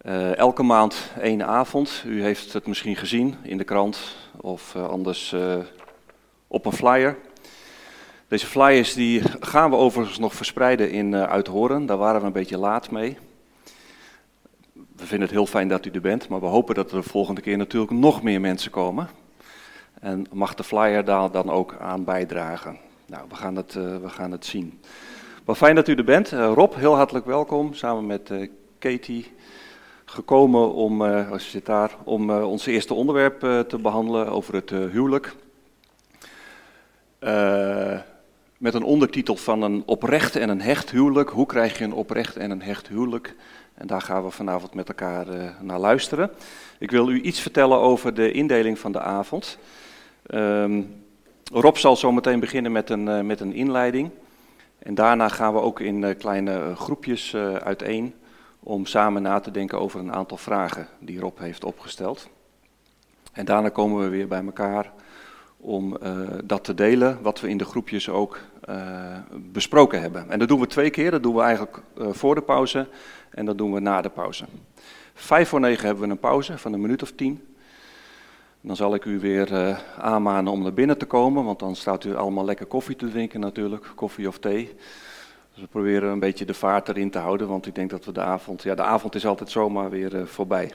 Elke maand 1 avond. U heeft het misschien gezien in de krant of anders op een flyer. Deze flyers die gaan we overigens nog verspreiden in Uithoren. Daar waren we een beetje laat mee. We vinden het heel fijn dat u er bent, maar we hopen dat er de volgende keer natuurlijk nog meer mensen komen. En mag de flyer daar dan ook aan bijdragen? Nou, we gaan het zien. Wel fijn dat u er bent. Rob, heel hartelijk welkom, samen met Katie, gekomen om, als je zit daar, om ons eerste onderwerp te behandelen over het huwelijk. Met een ondertitel van een oprecht en een hecht huwelijk. Hoe krijg je een oprecht en een hecht huwelijk? En daar gaan we vanavond met elkaar naar luisteren. Ik wil u iets vertellen over de indeling van de avond. Rob zal zo meteen beginnen met een inleiding. En daarna gaan we ook in kleine groepjes uiteen om samen na te denken over een aantal vragen die Rob heeft opgesteld. En daarna komen we weer bij elkaar om dat te delen, wat we in de groepjes ook besproken hebben. En dat doen we 2 keer. Dat doen we eigenlijk voor de pauze en dat doen we na de pauze. 8:55 hebben we een pauze van 1 minuut of 10. Dan zal ik u weer aanmanen om naar binnen te komen, want dan staat u allemaal lekker koffie te drinken natuurlijk, koffie of thee. Dus we proberen een beetje de vaart erin te houden, want ik denk dat we de avond is altijd zomaar weer voorbij.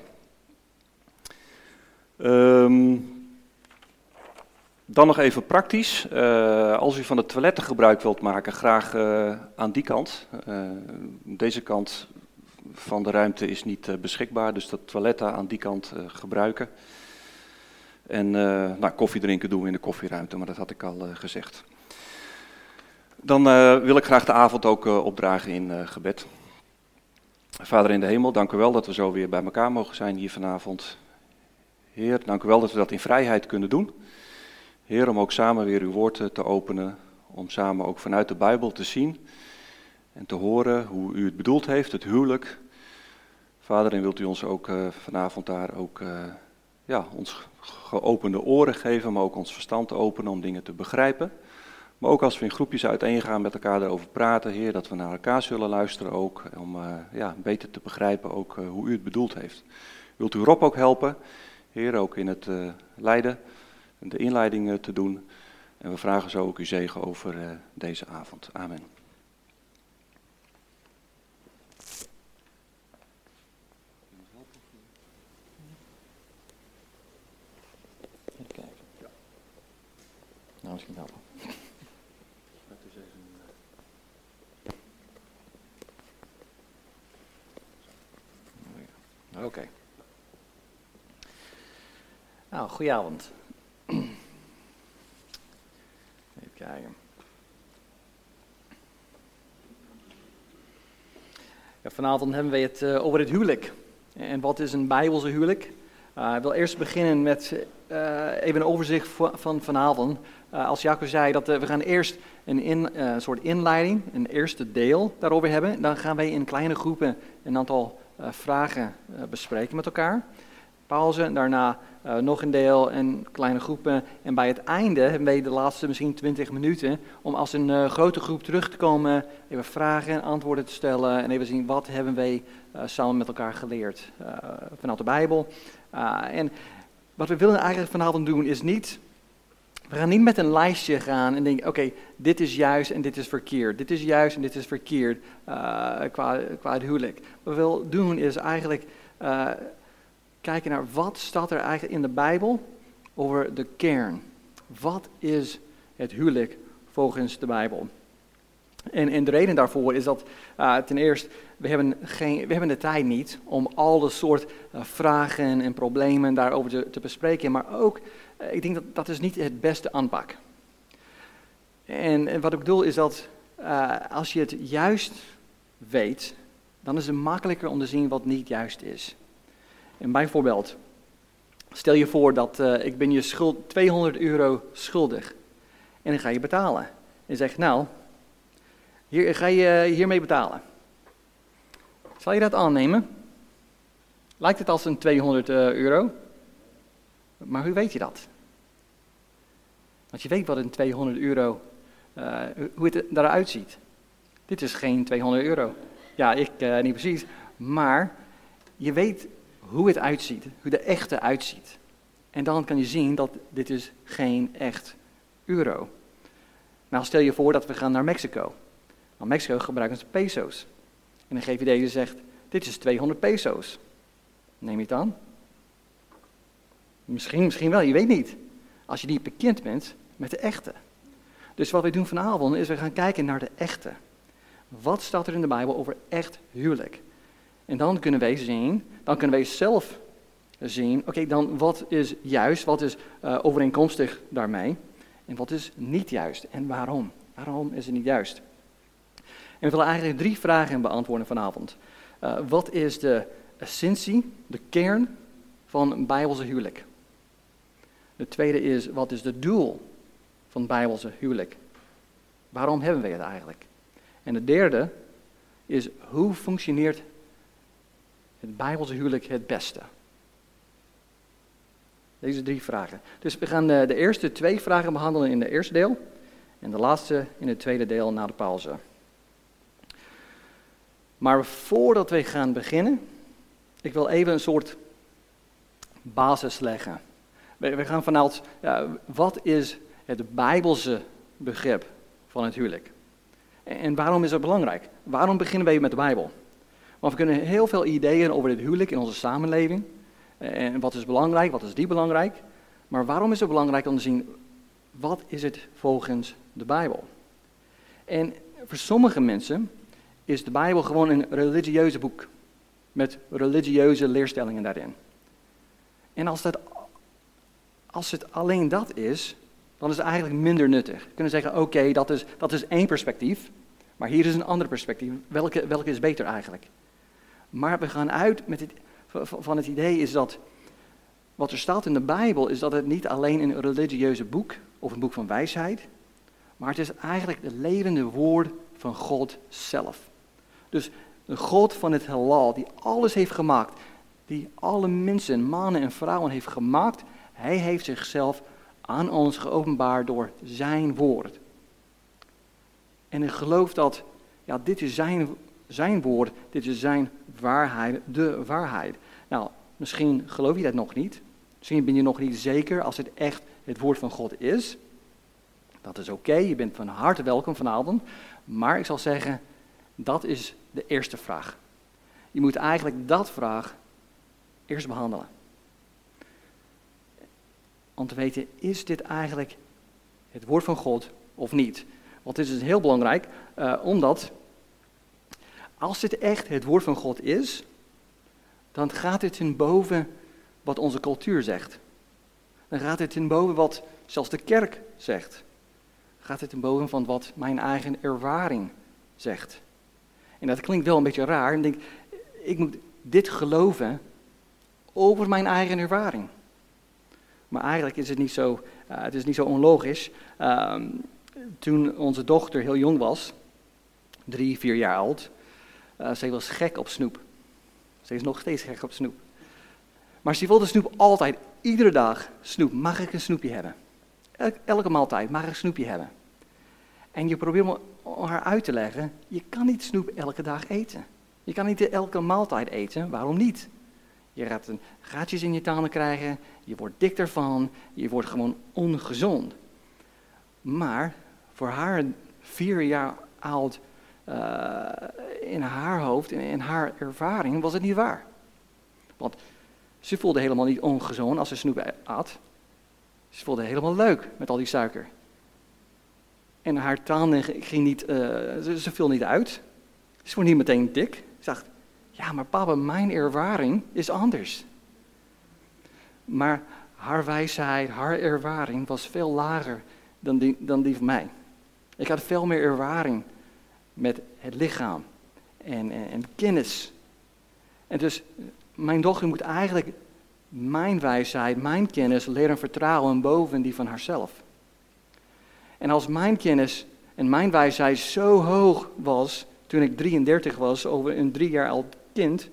Dan nog even praktisch. Als u van de toiletten gebruik wilt maken, graag aan die kant. Deze kant van de ruimte is niet beschikbaar, dus de toiletten aan die kant gebruiken. En koffie drinken doen we in de koffieruimte, maar dat had ik al gezegd. Dan wil ik graag de avond ook opdragen in gebed. Vader in de hemel, dank u wel dat we zo weer bij elkaar mogen zijn hier vanavond. Heer, dank u wel dat we dat in vrijheid kunnen doen. Heer, om ook samen weer uw woord te openen, om samen ook vanuit de Bijbel te zien en te horen hoe u het bedoeld heeft, het huwelijk. Vader, en wilt u ons ook vanavond daar ook ons geopende oren geven, maar ook ons verstand openen om dingen te begrijpen. Maar ook als we in groepjes uiteen gaan met elkaar daarover praten, Heer, dat we naar elkaar zullen luisteren ook, om beter te begrijpen ook hoe u het bedoeld heeft. Wilt u Rob ook helpen, Heer, ook in het leiden en de inleiding te doen. En we vragen zo ook uw zegen over deze avond. Amen. Nou, misschien helpen. Oké. Nou, goedenavond. Even kijken. Ja, vanavond hebben we het over het huwelijk. En wat is een Bijbelse huwelijk? Ik wil eerst beginnen met even een overzicht van vanavond. Als Jaco zei dat we gaan eerst een soort inleiding, een eerste deel daarover hebben. Dan gaan wij in kleine groepen een aantal vragen bespreken met elkaar. Pauze, en daarna nog een deel en kleine groepen. En bij het einde hebben wij de laatste misschien 20 minuten om als een grote groep terug te komen, even vragen en antwoorden te stellen en even zien wat hebben wij samen met elkaar geleerd vanuit de Bijbel. En wat we willen eigenlijk vanavond doen is niet, we gaan niet met een lijstje gaan en denken, oké, dit is juist en dit is verkeerd. Dit is juist en dit is verkeerd qua het huwelijk. Wat we willen doen is eigenlijk kijken naar wat staat er eigenlijk in de Bijbel over de kern. Wat is het huwelijk volgens de Bijbel? En de reden daarvoor is dat ten eerste, we hebben de tijd niet om alle soort vragen en problemen daarover te bespreken. Maar ook, ik denk dat is niet het beste aanpak. En wat ik bedoel is dat als je het juist weet, dan is het makkelijker om te zien wat niet juist is. En bijvoorbeeld, stel je voor dat ik ben je schuld €200 schuldig. En dan ga je betalen. En je zegt, nou, hier ga je hiermee betalen. Zal je dat aannemen? Lijkt het als een €200? Maar hoe weet je dat? Want je weet wat een €200, hoe het eruit ziet. Dit is geen €200. Ja, ik niet precies, maar je weet hoe het uitziet, hoe de echte uitziet. En dan kan je zien dat dit is geen echt euro. Nou, stel je voor dat we gaan naar Mexico. In Mexico gebruiken ze peso's. En de GVD zegt, dit is 200 peso's. Neem je het aan? Misschien wel, je weet niet. Als je niet bekend bent met de echte. Dus wat we doen vanavond is we gaan kijken naar de echte. Wat staat er in de Bijbel over echt huwelijk? En dan kunnen wij zelf zien, oké, dan wat is juist, wat is overeenkomstig daarmee en wat is niet juist en waarom? Waarom is het niet juist? En we willen eigenlijk 3 vragen beantwoorden vanavond. Wat is de essentie, de kern van een Bijbelse huwelijk? De tweede is, wat is het doel van Bijbelse huwelijk? Waarom hebben we het eigenlijk? En de derde is, hoe functioneert het Bijbelse huwelijk het beste? Deze 3 vragen. Dus we gaan de eerste 2 vragen behandelen in het eerste deel. En de laatste in het tweede deel na de pauze. Maar voordat we gaan beginnen, ik wil even een soort basis leggen. We gaan vanuit, wat is het Bijbelse begrip van het huwelijk? En waarom is dat belangrijk? Waarom beginnen we met de Bijbel? Want we kunnen heel veel ideeën over het huwelijk in onze samenleving. En wat is belangrijk, wat is niet belangrijk. Maar waarom is het belangrijk om te zien, wat is het volgens de Bijbel? En voor sommige mensen is de Bijbel gewoon een religieuze boek. Met religieuze leerstellingen daarin. En als het alleen dat is, dan is het eigenlijk minder nuttig. We kunnen zeggen, oké, dat is één perspectief. Maar hier is een ander perspectief. Welke is beter eigenlijk? Maar we gaan uit van het idee is dat, wat er staat in de Bijbel, is dat het niet alleen een religieuze boek, of een boek van wijsheid, maar het is eigenlijk het levende woord van God zelf. Dus de God van het heelal, die alles heeft gemaakt, die alle mensen, mannen en vrouwen heeft gemaakt, hij heeft zichzelf aan ons geopenbaard door zijn woord. En ik geloof dat, dit is zijn woord, dit is zijn waarheid, de waarheid. Nou, misschien geloof je dat nog niet. Misschien ben je nog niet zeker als het echt het woord van God is. Dat is oké, je bent van harte welkom vanavond. Maar ik zal zeggen, dat is de eerste vraag. Je moet eigenlijk dat vraag eerst behandelen. Om te weten, is dit eigenlijk het woord van God of niet? Want dit is heel belangrijk, omdat als dit echt het woord van God is, dan gaat het ten boven wat onze cultuur zegt. Dan gaat het ten boven wat zelfs de kerk zegt. Dan gaat het ten boven van wat mijn eigen ervaring zegt. En dat klinkt wel een beetje raar. Ik denk, ik moet dit geloven over mijn eigen ervaring. Maar eigenlijk is het niet zo, onlogisch. Toen onze dochter heel jong was, 3-4 jaar oud, zij was gek op snoep. Ze is nog steeds gek op snoep. Maar ze wilde snoep altijd, iedere dag snoep. Mag ik een snoepje hebben? Elke maaltijd, mag ik een snoepje hebben? En je probeert haar uit te leggen, je kan niet snoep elke dag eten. Je kan niet elke maaltijd eten, waarom niet? Je gaat gaatjes in je tanden krijgen, je wordt dik ervan, je wordt gewoon ongezond. Maar voor haar 4 jaar oud, in haar hoofd, in haar ervaring, was het niet waar. Want ze voelde helemaal niet ongezond als ze snoep at. Ze voelde helemaal leuk met al die suiker. En haar tanden ging niet, ze viel niet uit. Ze wordt niet meteen dik. Ze dacht, ja, maar papa, mijn ervaring is anders. Maar haar wijsheid, haar ervaring was veel lager dan die van mij. Ik had veel meer ervaring met het lichaam en kennis. En dus mijn dochter moet eigenlijk mijn wijsheid, mijn kennis leren vertrouwen boven die van haarzelf. En als mijn kennis en mijn wijsheid zo hoog was toen ik 33 was over een 3 jaar oud kind,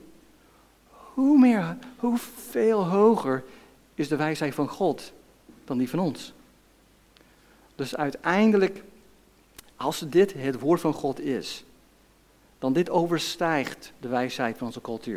hoeveel hoger is de wijsheid van God dan die van ons? Dus uiteindelijk, als dit het woord van God is, dan dit overstijgt de wijsheid van onze cultuur.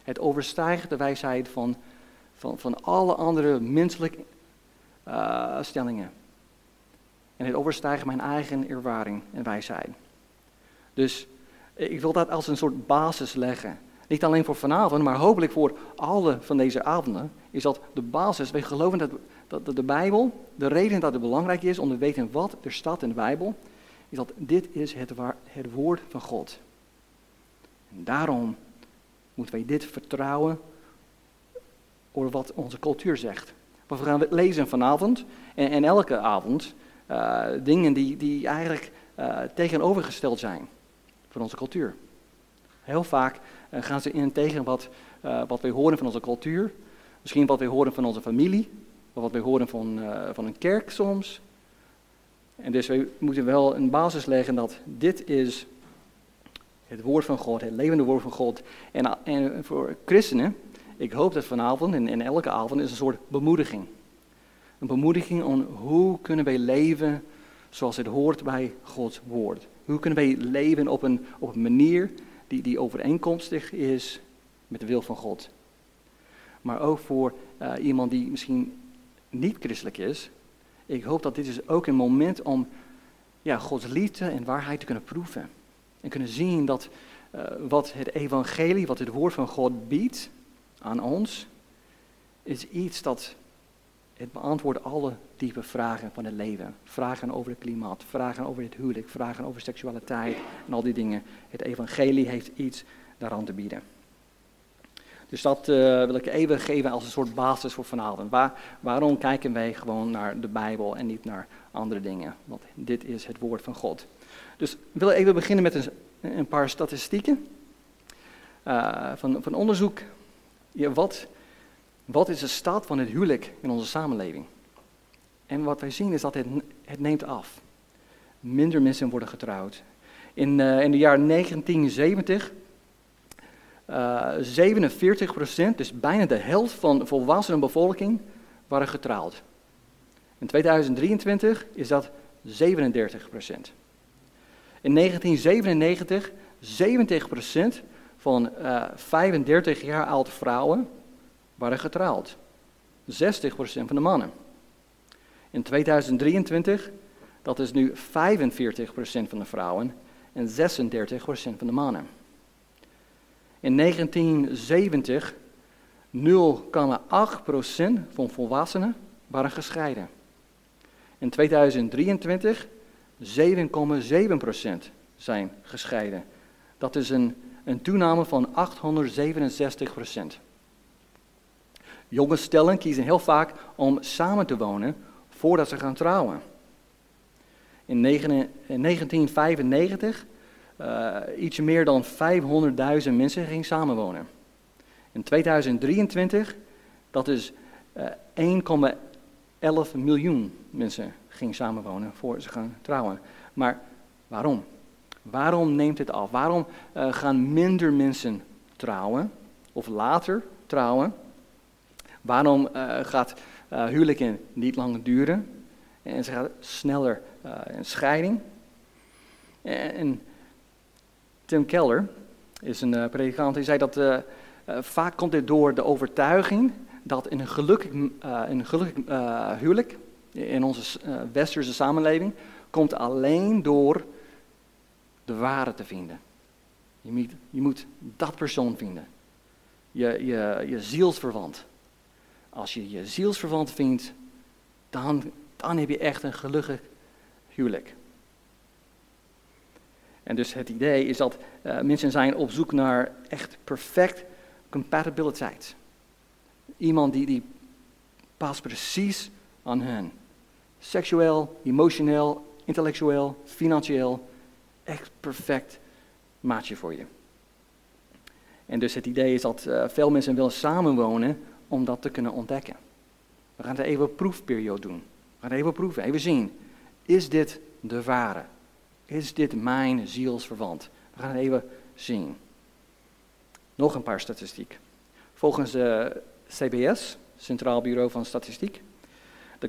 Het overstijgt de wijsheid van alle andere menselijke stellingen. En het overstijgt mijn eigen ervaring en wijsheid. Dus ik wil dat als een soort basis leggen. Niet alleen voor vanavond, maar hopelijk voor alle van deze avonden. Is dat de basis. Wij geloven dat de Bijbel, de reden dat het belangrijk is om te weten wat er staat in de Bijbel, is dat dit is het woord van God. En daarom moeten wij dit vertrouwen over wat onze cultuur zegt. Want we gaan lezen vanavond en elke avond dingen die eigenlijk tegenovergesteld zijn van onze cultuur. Heel vaak gaan ze in tegen wat wij horen van onze cultuur. Misschien wat wij horen van onze familie. Of wat wij horen van een kerk soms. En dus wij moeten wel een basis leggen dat dit is het woord van God, het levende woord van God. En voor christenen, ik hoop dat vanavond en elke avond is een soort bemoediging. Een bemoediging om hoe kunnen wij leven zoals het hoort bij Gods woord. Hoe kunnen wij leven op een manier die overeenkomstig is met de wil van God. Maar ook voor iemand die misschien niet christelijk is. Ik hoop dat dit is ook een moment om Gods liefde en waarheid te kunnen proeven. En kunnen zien dat wat het evangelie, wat het woord van God biedt aan ons, is iets dat het beantwoordt alle diepe vragen van het leven. Vragen over het klimaat, vragen over het huwelijk, vragen over seksualiteit en al die dingen. Het evangelie heeft iets daaraan te bieden. Dus dat wil ik even geven als een soort basis voor vanavond. Waarom kijken wij gewoon naar de Bijbel en niet naar andere dingen? Want dit is het woord van God. Dus ik wil even beginnen met een paar statistieken van onderzoek. Wat is de staat van het huwelijk in onze samenleving? En wat wij zien is dat het neemt af. Minder mensen worden getrouwd. In de jaren 1970, 47%, dus bijna de helft van de volwassenen bevolking, waren getrouwd. In 2023 is dat 37%. In 1997, 70% van 35 jaar oude vrouwen waren getrouwd. 60% van de mannen. In 2023, dat is nu 45% van de vrouwen en 36% van de mannen. In 1970, 0,8% van volwassenen waren gescheiden. In 2023, 7,7% zijn gescheiden. Dat is een toename van 867%. Jonge stellen kiezen heel vaak om samen te wonen voordat ze gaan trouwen. In 1995, iets meer dan 500.000 mensen gingen samenwonen. In 2023, dat is 1,11 miljoen mensen gingen samenwonen voor ze gaan trouwen. Maar waarom? Waarom neemt het af? Waarom gaan minder mensen trouwen of later trouwen? Waarom gaat huwelijken niet langer duren en ze gaat sneller een scheiding? En Tim Keller is een predikant, die zei dat vaak komt dit door de overtuiging dat een gelukkig huwelijk in onze westerse samenleving komt alleen door de ware te vinden. Je moet dat persoon vinden. Je zielsverwant. Als je je zielsverwant vindt, dan heb je echt een gelukkig huwelijk. En dus het idee is dat mensen zijn op zoek naar echt perfect compatibiliteit. Iemand die past precies aan hen. Seksueel, emotioneel, intellectueel, financieel. Echt perfect maatje voor je. En dus het idee is dat veel mensen willen samenwonen om dat te kunnen ontdekken. We gaan er even een proefperiode doen. We gaan even proeven, even zien. Is dit de ware? Is dit mijn zielsverwant? We gaan het even zien. Nog een paar statistiek. Volgens CBS, Centraal Bureau van Statistiek, de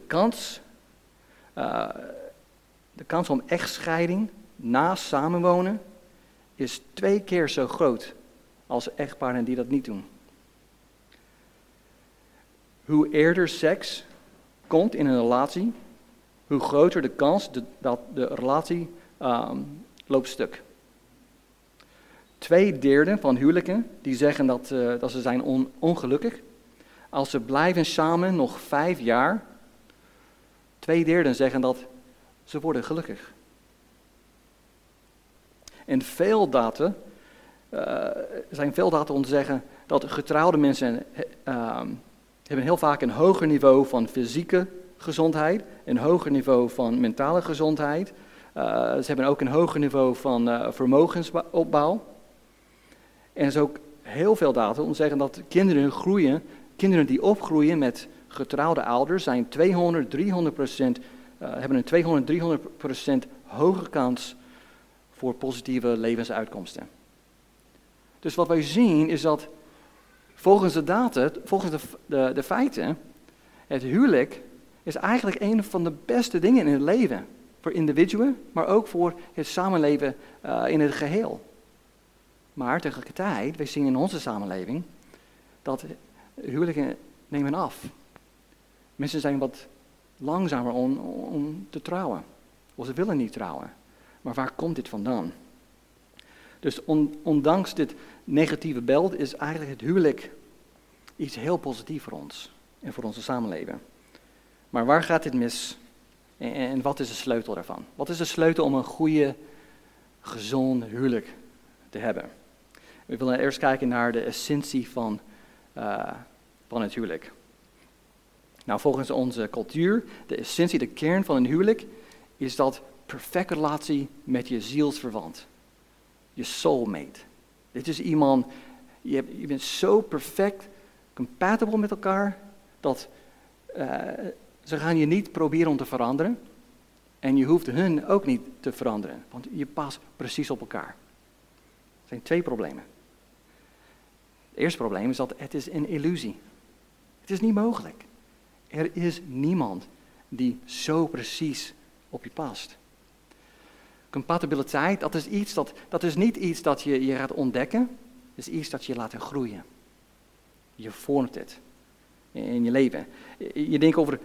kans om echtscheiding na samenwonen is 2 keer zo groot als echtparen die dat niet doen. Hoe eerder seks komt in een relatie, hoe groter de kans dat de relatie loopt stuk. 2/3 van huwelijken die zeggen dat ze zijn ongelukkig. Als ze blijven samen nog 5 jaar, 2/3 zeggen dat ze worden gelukkig. En er zijn veel data om te zeggen dat getrouwde mensen hebben heel vaak een hoger niveau van fysieke gezondheid, een hoger niveau van mentale gezondheid. Ze hebben ook een hoger niveau van vermogensopbouw. En er is ook heel veel data om te zeggen dat kinderen die opgroeien met getrouwde ouders zijn 200-300% hebben een 200-300% hogere kans voor positieve levensuitkomsten. Dus wat wij zien is dat volgens de data, volgens de feiten, het huwelijk is eigenlijk een van de beste dingen in het leven. Voor individuen, maar ook voor het samenleven in het geheel. Maar tegelijkertijd, wij zien in onze samenleving dat huwelijken nemen af. Mensen zijn wat langzamer om te trouwen. Of ze willen niet trouwen. Maar waar komt dit vandaan? Dus ondanks dit negatieve beeld is eigenlijk het huwelijk iets heel positiefs voor ons. En voor onze samenleving. Maar waar gaat dit mis? En wat is de sleutel daarvan? Wat is de sleutel om een goede, gezond huwelijk te hebben? We willen eerst kijken naar de essentie van het huwelijk. Nou, volgens onze cultuur, de essentie, de kern van een huwelijk, is dat perfecte relatie met je zielsverwant. Je soulmate. Dit is iemand, je bent zo perfect compatible met elkaar, dat ze gaan je niet proberen om te veranderen. En je hoeft hun ook niet te veranderen, want je past precies op elkaar. Er zijn 2 problemen. Het eerste probleem is dat het is een illusie. Het is niet mogelijk. Er is niemand die zo precies op je past. Compatibiliteit, dat is niet iets dat je gaat ontdekken. Het is iets dat je laat groeien. Je vormt het in je leven. Je denkt over,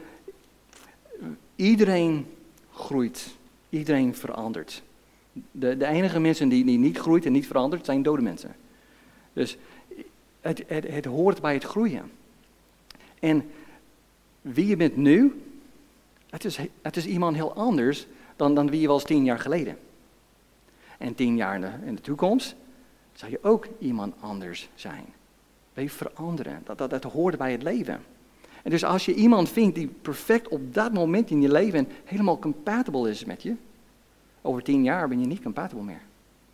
iedereen groeit, iedereen verandert. De enige mensen die niet groeit en niet verandert, zijn dode mensen. Dus het hoort bij het groeien. En wie je bent nu, het is iemand heel anders dan wie je was 10 jaar geleden. En 10 jaar in de toekomst zal je ook iemand anders zijn. Wij veranderen, dat hoort bij het leven. En dus als je iemand vindt die perfect op dat moment in je leven helemaal compatible is met je, over 10 jaar ben je niet compatible meer.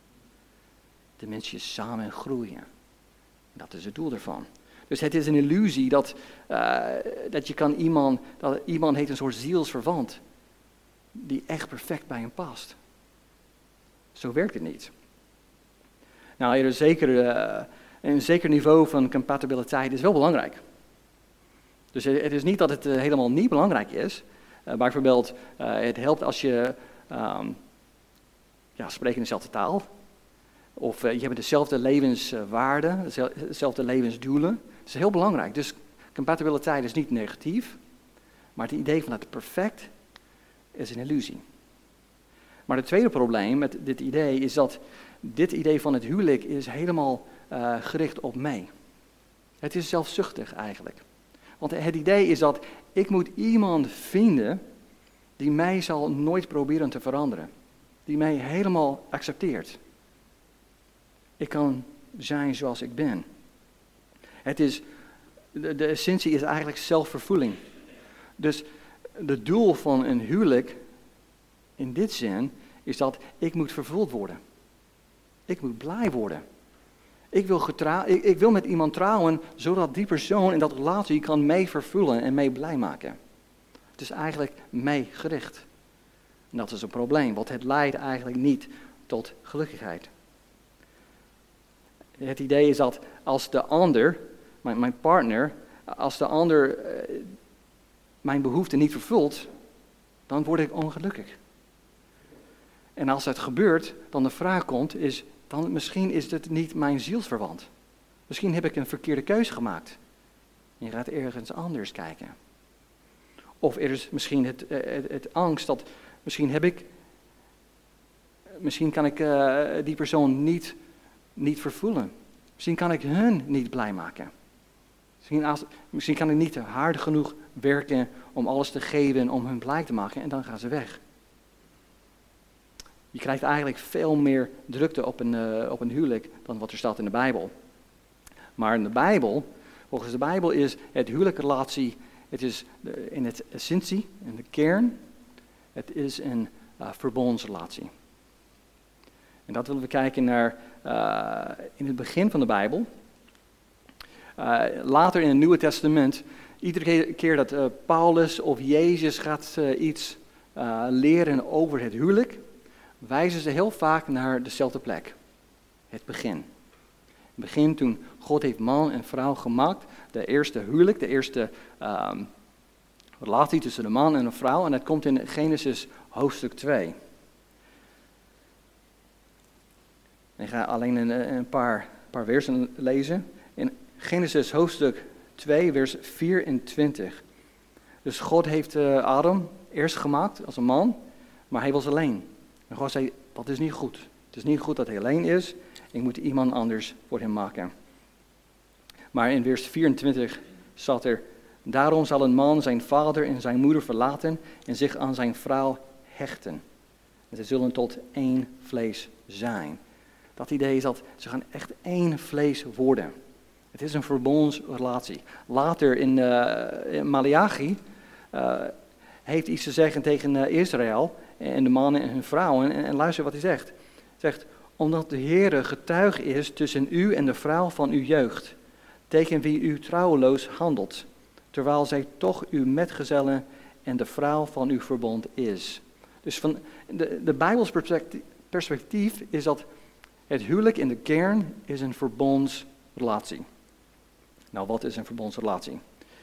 De mensen samen groeien. Dat is het doel ervan. Dus het is een illusie dat je kan iemand heeft een soort zielsverwant die echt perfect bij hem past. Zo werkt het niet. Nou, er is een zeker niveau van compatibiliteit is wel belangrijk. Dus het is niet dat het helemaal niet belangrijk is. Bijvoorbeeld, het helpt als je spreekt in dezelfde taal. Of je hebt dezelfde levenswaarden, dezelfde levensdoelen. Dat is heel belangrijk. Dus compatibiliteit is niet negatief. Maar het idee van het perfect is een illusie. Maar het tweede probleem met dit idee is dat dit idee van het huwelijk is helemaal gericht op mij. Het is zelfzuchtig eigenlijk. Want het idee is dat ik moet iemand vinden die mij zal nooit proberen te veranderen. Die mij helemaal accepteert. Ik kan zijn zoals ik ben. De essentie is eigenlijk zelfvervulling. Dus het doel van een huwelijk, in dit zin, is dat ik moet vervuld worden. Ik moet blij worden. Ik wil met iemand trouwen, zodat die persoon in dat relatie kan mij vervullen en mij blij maken. Het is eigenlijk mij gericht. En dat is een probleem, want het leidt eigenlijk niet tot gelukkigheid. Het idee is dat als de ander, mijn partner, als de ander mijn behoeften niet vervult, dan word ik ongelukkig. En als dat gebeurt, dan de vraag komt, misschien is het niet mijn zielsverwant. Misschien heb ik een verkeerde keuze gemaakt. Je gaat ergens anders kijken. Of er is misschien het angst dat misschien kan ik die persoon niet vervoelen. Misschien kan ik hun niet blij maken. Misschien kan ik niet hard genoeg werken om alles te geven om hun blij te maken en dan gaan ze weg. Je krijgt eigenlijk veel meer drukte op een huwelijk dan wat er staat in de Bijbel. Maar in de Bijbel, volgens de Bijbel is het huwelijkrelatie, het is in het essentie, in de kern, het is een verbondsrelatie. En dat willen we kijken naar in het begin van de Bijbel. Later in het Nieuwe Testament, iedere keer dat Paulus of Jezus gaat iets leren over het huwelijk, wijzen ze heel vaak naar dezelfde plek. Het begin. Het begin toen God heeft man en vrouw gemaakt, de eerste huwelijk, de eerste relatie tussen de man en een vrouw. En dat komt in Genesis hoofdstuk 2. Ik ga alleen een paar versen lezen. In Genesis hoofdstuk 2, vers 24. Dus God heeft Adam eerst gemaakt als een man, maar hij was alleen. En God zei, dat is niet goed. Het is niet goed dat hij alleen is. Ik moet iemand anders voor hem maken. Maar in vers 24 staat er, daarom zal een man zijn vader en zijn moeder verlaten en zich aan zijn vrouw hechten. En ze zullen tot één vlees zijn. Dat idee is dat ze gaan echt één vlees worden. Het is een verbondsrelatie. Later in Maleachi heeft iets te zeggen tegen Israël en de mannen en hun vrouwen. En luister wat hij zegt. Hij zegt, omdat de Heere getuige is tussen u en de vrouw van uw jeugd, tegen wie u trouweloos handelt, terwijl zij toch uw metgezellen en de vrouw van uw verbond is. Dus van de Bijbels perspectief is dat het huwelijk in de kern is een verbondsrelatie. Nou, wat is een verbondsrelatie?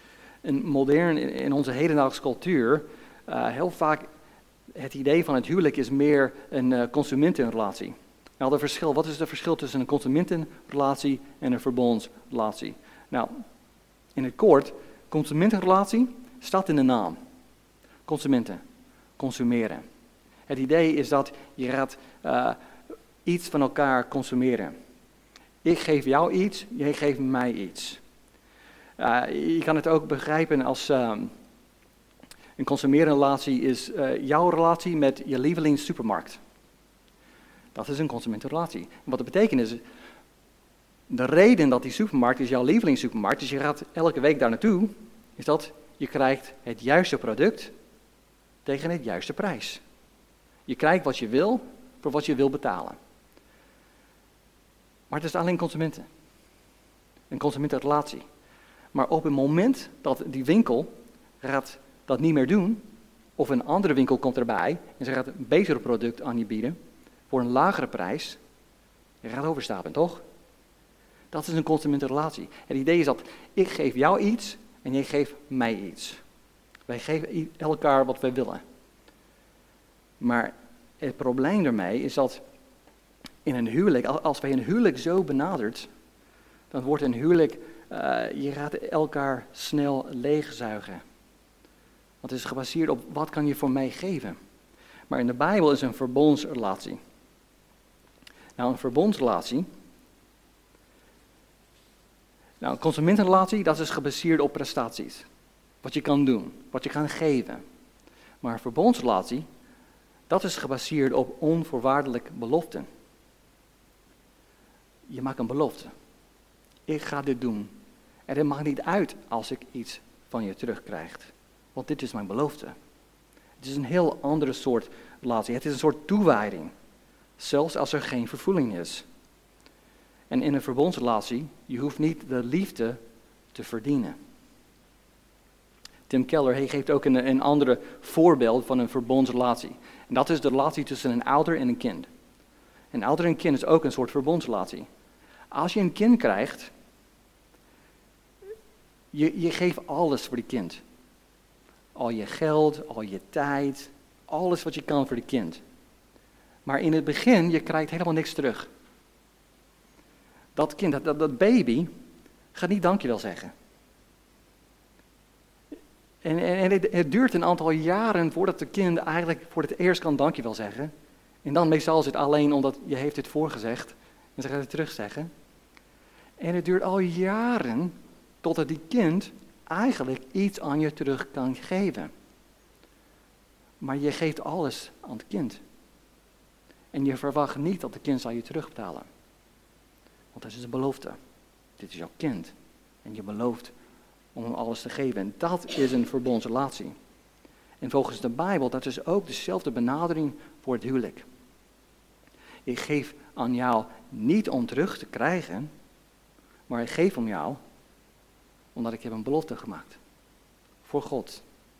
In onze hedendaagse cultuur, heel vaak het idee van het huwelijk is meer een consumentenrelatie. Nou, wat is het verschil tussen een consumentenrelatie en een verbondsrelatie? Nou, in het kort, consumentenrelatie staat in de naam. Consumenten, consumeren. Het idee is dat je gaat iets van elkaar consumeren. Ik geef jou iets, jij geeft mij iets. Je kan het ook begrijpen als een consumerenrelatie is jouw relatie met je lievelingssupermarkt. Dat is een consumentenrelatie. En wat dat betekent is, de reden dat die supermarkt is jouw lievelingssupermarkt, dus je gaat elke week daar naartoe, is dat je krijgt het juiste product tegen het juiste prijs. Je krijgt wat je wil voor wat je wil betalen. Maar het is alleen consumenten. Een consumentenrelatie. Maar op het moment dat die winkel gaat dat niet meer doen, of een andere winkel komt erbij en ze gaat een beter product aan je bieden voor een lagere prijs, je gaat overstapelen, toch? Dat is een consumentenrelatie. Het idee is dat ik geef jou iets en jij geeft mij iets. Wij geven elkaar wat wij willen. Maar het probleem daarmee is dat in een huwelijk, als wij een huwelijk zo benadert, dan wordt een huwelijk, je gaat elkaar snel leegzuigen. Want het is gebaseerd op wat kan je voor mij geven. Maar in de Bijbel is een verbondsrelatie. Nou, een verbondsrelatie. Nou, een consumentenrelatie, dat is gebaseerd op prestaties. Wat je kan doen, wat je kan geven. Maar een verbondsrelatie, dat is gebaseerd op onvoorwaardelijke beloften. Je maakt een belofte. Ik ga dit doen. En het maakt niet uit als ik iets van je terugkrijg. Want dit is mijn belofte. Het is een heel andere soort relatie. Het is een soort toewijding. Zelfs als er geen vervoeling is. En in een verbondsrelatie, je hoeft niet de liefde te verdienen. Tim Keller geeft ook een andere voorbeeld van een verbondsrelatie. En dat is de relatie tussen een ouder en een kind. Een ouder en een kind is ook een soort verbondsrelatie. Als je een kind krijgt, je geeft alles voor die kind. Al je geld, al je tijd, alles wat je kan voor die kind. Maar in het begin, je krijgt helemaal niks terug. Dat kind, dat baby, gaat niet dankjewel zeggen. En het duurt een aantal jaren voordat de kind eigenlijk voor het eerst kan dankjewel zeggen. En dan meestal is het alleen omdat je heeft het voorgezegd. En ze gaat het terugzeggen. En het duurt al jaren totdat die kind eigenlijk iets aan je terug kan geven. Maar je geeft alles aan het kind. En je verwacht niet dat de kind zal je terugbetalen. Want dat is een belofte. Dit is jouw kind. En je belooft om hem alles te geven. En dat is een verbondsrelatie. En volgens de Bijbel, dat is ook dezelfde benadering voor het huwelijk. Ik geef aan jou niet om terug te krijgen, maar ik geef om jou omdat ik heb een belofte gemaakt. Voor God.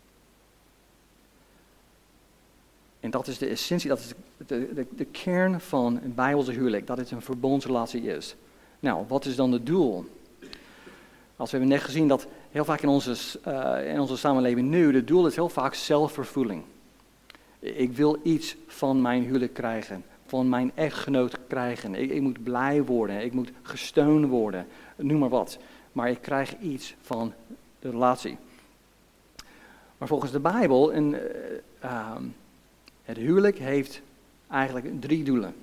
En dat is de essentie, dat is de kern van een Bijbelse huwelijk, dat het een verbondsrelatie is. Nou, wat is dan het doel? Als we hebben net gezien dat heel vaak in onze samenleving nu, het doel is heel vaak zelfvervulling. Ik wil iets van mijn huwelijk krijgen, van mijn echtgenoot krijgen. Ik moet blij worden, ik moet gesteund worden, noem maar wat. Maar ik krijg iets van de relatie. Maar volgens de Bijbel, het huwelijk heeft eigenlijk 3 doelen.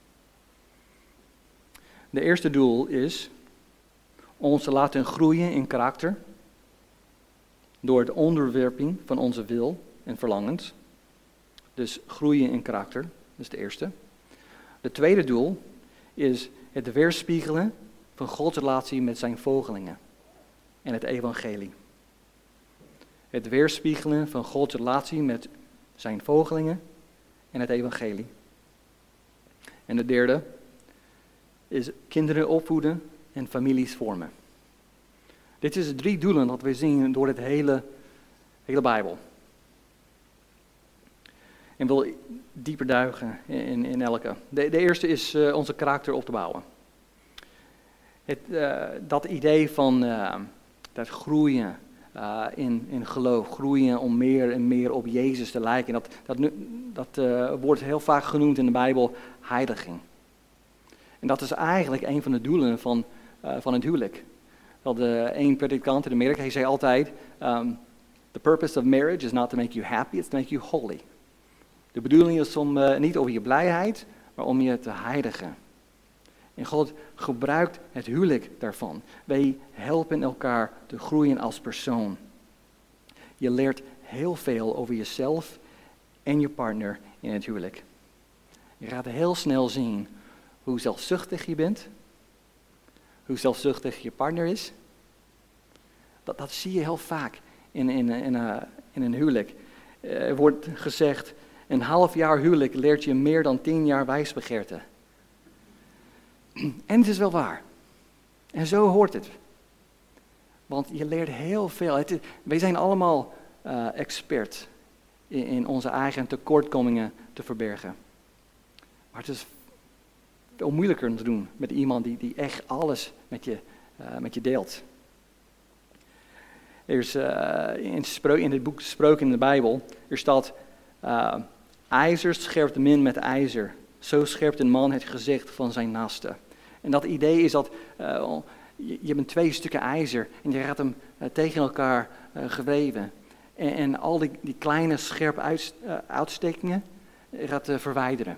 De eerste doel is ons te laten groeien in karakter door de onderwerping van onze wil en verlangens. Dus groeien in karakter, dat is de eerste. De tweede doel is het weerspiegelen van Gods relatie met zijn volgelingen en het evangelie. Het weerspiegelen van Gods relatie met zijn volgelingen en het evangelie. En de derde is kinderen opvoeden en families vormen. Dit is de 3 doelen dat we zien door het hele Bijbel. En wil dieper duiken in elke. De eerste is onze karakter op te bouwen. Dat idee van dat groeien in geloof, groeien om meer en meer op Jezus te lijken. Dat wordt heel vaak genoemd in de Bijbel heiliging. En dat is eigenlijk een van de doelen van het huwelijk. Wel, een predikant in Amerika, hij zei altijd, the purpose of marriage is not to make you happy, it's to make you holy. De bedoeling is om niet over je blijheid, maar om je te heiligen. En God gebruikt het huwelijk daarvan. Wij helpen elkaar te groeien als persoon. Je leert heel veel over jezelf en je partner in het huwelijk. Je gaat heel snel zien hoe zelfzuchtig je bent, hoe zelfzuchtig je partner is. Dat zie je heel vaak in een huwelijk. Er wordt gezegd, een half jaar huwelijk leert je meer dan 10 jaar wijsbegeerte. En het is wel waar. En zo hoort het. Want je leert heel veel. Wij zijn allemaal expert in onze eigen tekortkomingen te verbergen. Maar het is veel moeilijker om te doen met iemand die echt alles met je deelt. Er is in het boek Spreuken in de Bijbel, er staat, ijzer scherpt min met ijzer. Zo scherpt een man het gezicht van zijn naaste. En dat idee is dat je bent 2 stukken ijzer en je gaat hem tegen elkaar geweven. En al die kleine scherpe uitstekingen gaat verwijderen.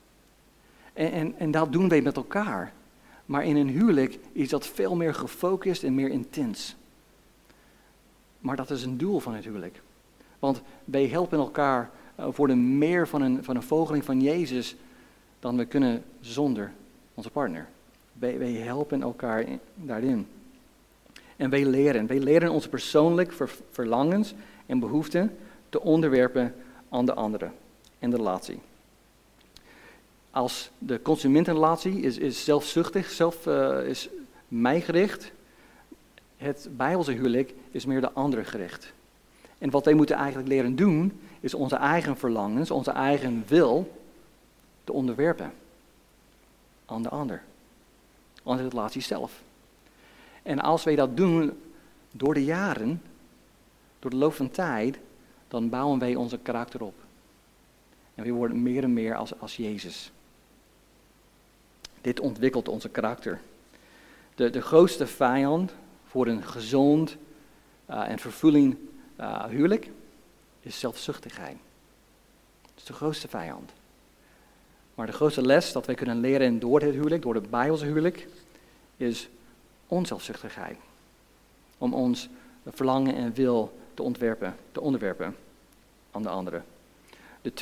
En dat doen wij met elkaar. Maar in een huwelijk is dat veel meer gefocust en meer intens. Maar dat is een doel van het huwelijk. Want wij helpen elkaar worden meer van een volgeling van Jezus dan we kunnen zonder onze partner. Wij helpen elkaar daarin. En wij leren onze persoonlijke verlangens en behoeften te onderwerpen aan de andere en de relatie. Als de consumentenrelatie is zelfzuchtig, is mijgericht. Het Bijbelse huwelijk is meer de ander gericht. En wat wij moeten eigenlijk leren doen, is onze eigen verlangens, onze eigen wil te onderwerpen aan de ander. Aan de relatie zelf. En als wij dat doen door de jaren, door de loop van tijd, dan bouwen wij onze karakter op. En we worden meer en meer als Jezus. Dit ontwikkelt onze karakter. De grootste vijand voor een gezond en vervulling huwelijk is zelfzuchtigheid. Dat is de grootste vijand. Maar de grootste les dat wij kunnen leren door het huwelijk, door het Bijbelse huwelijk, is onzelfzuchtigheid. Om ons verlangen en wil te onderwerpen aan de anderen. De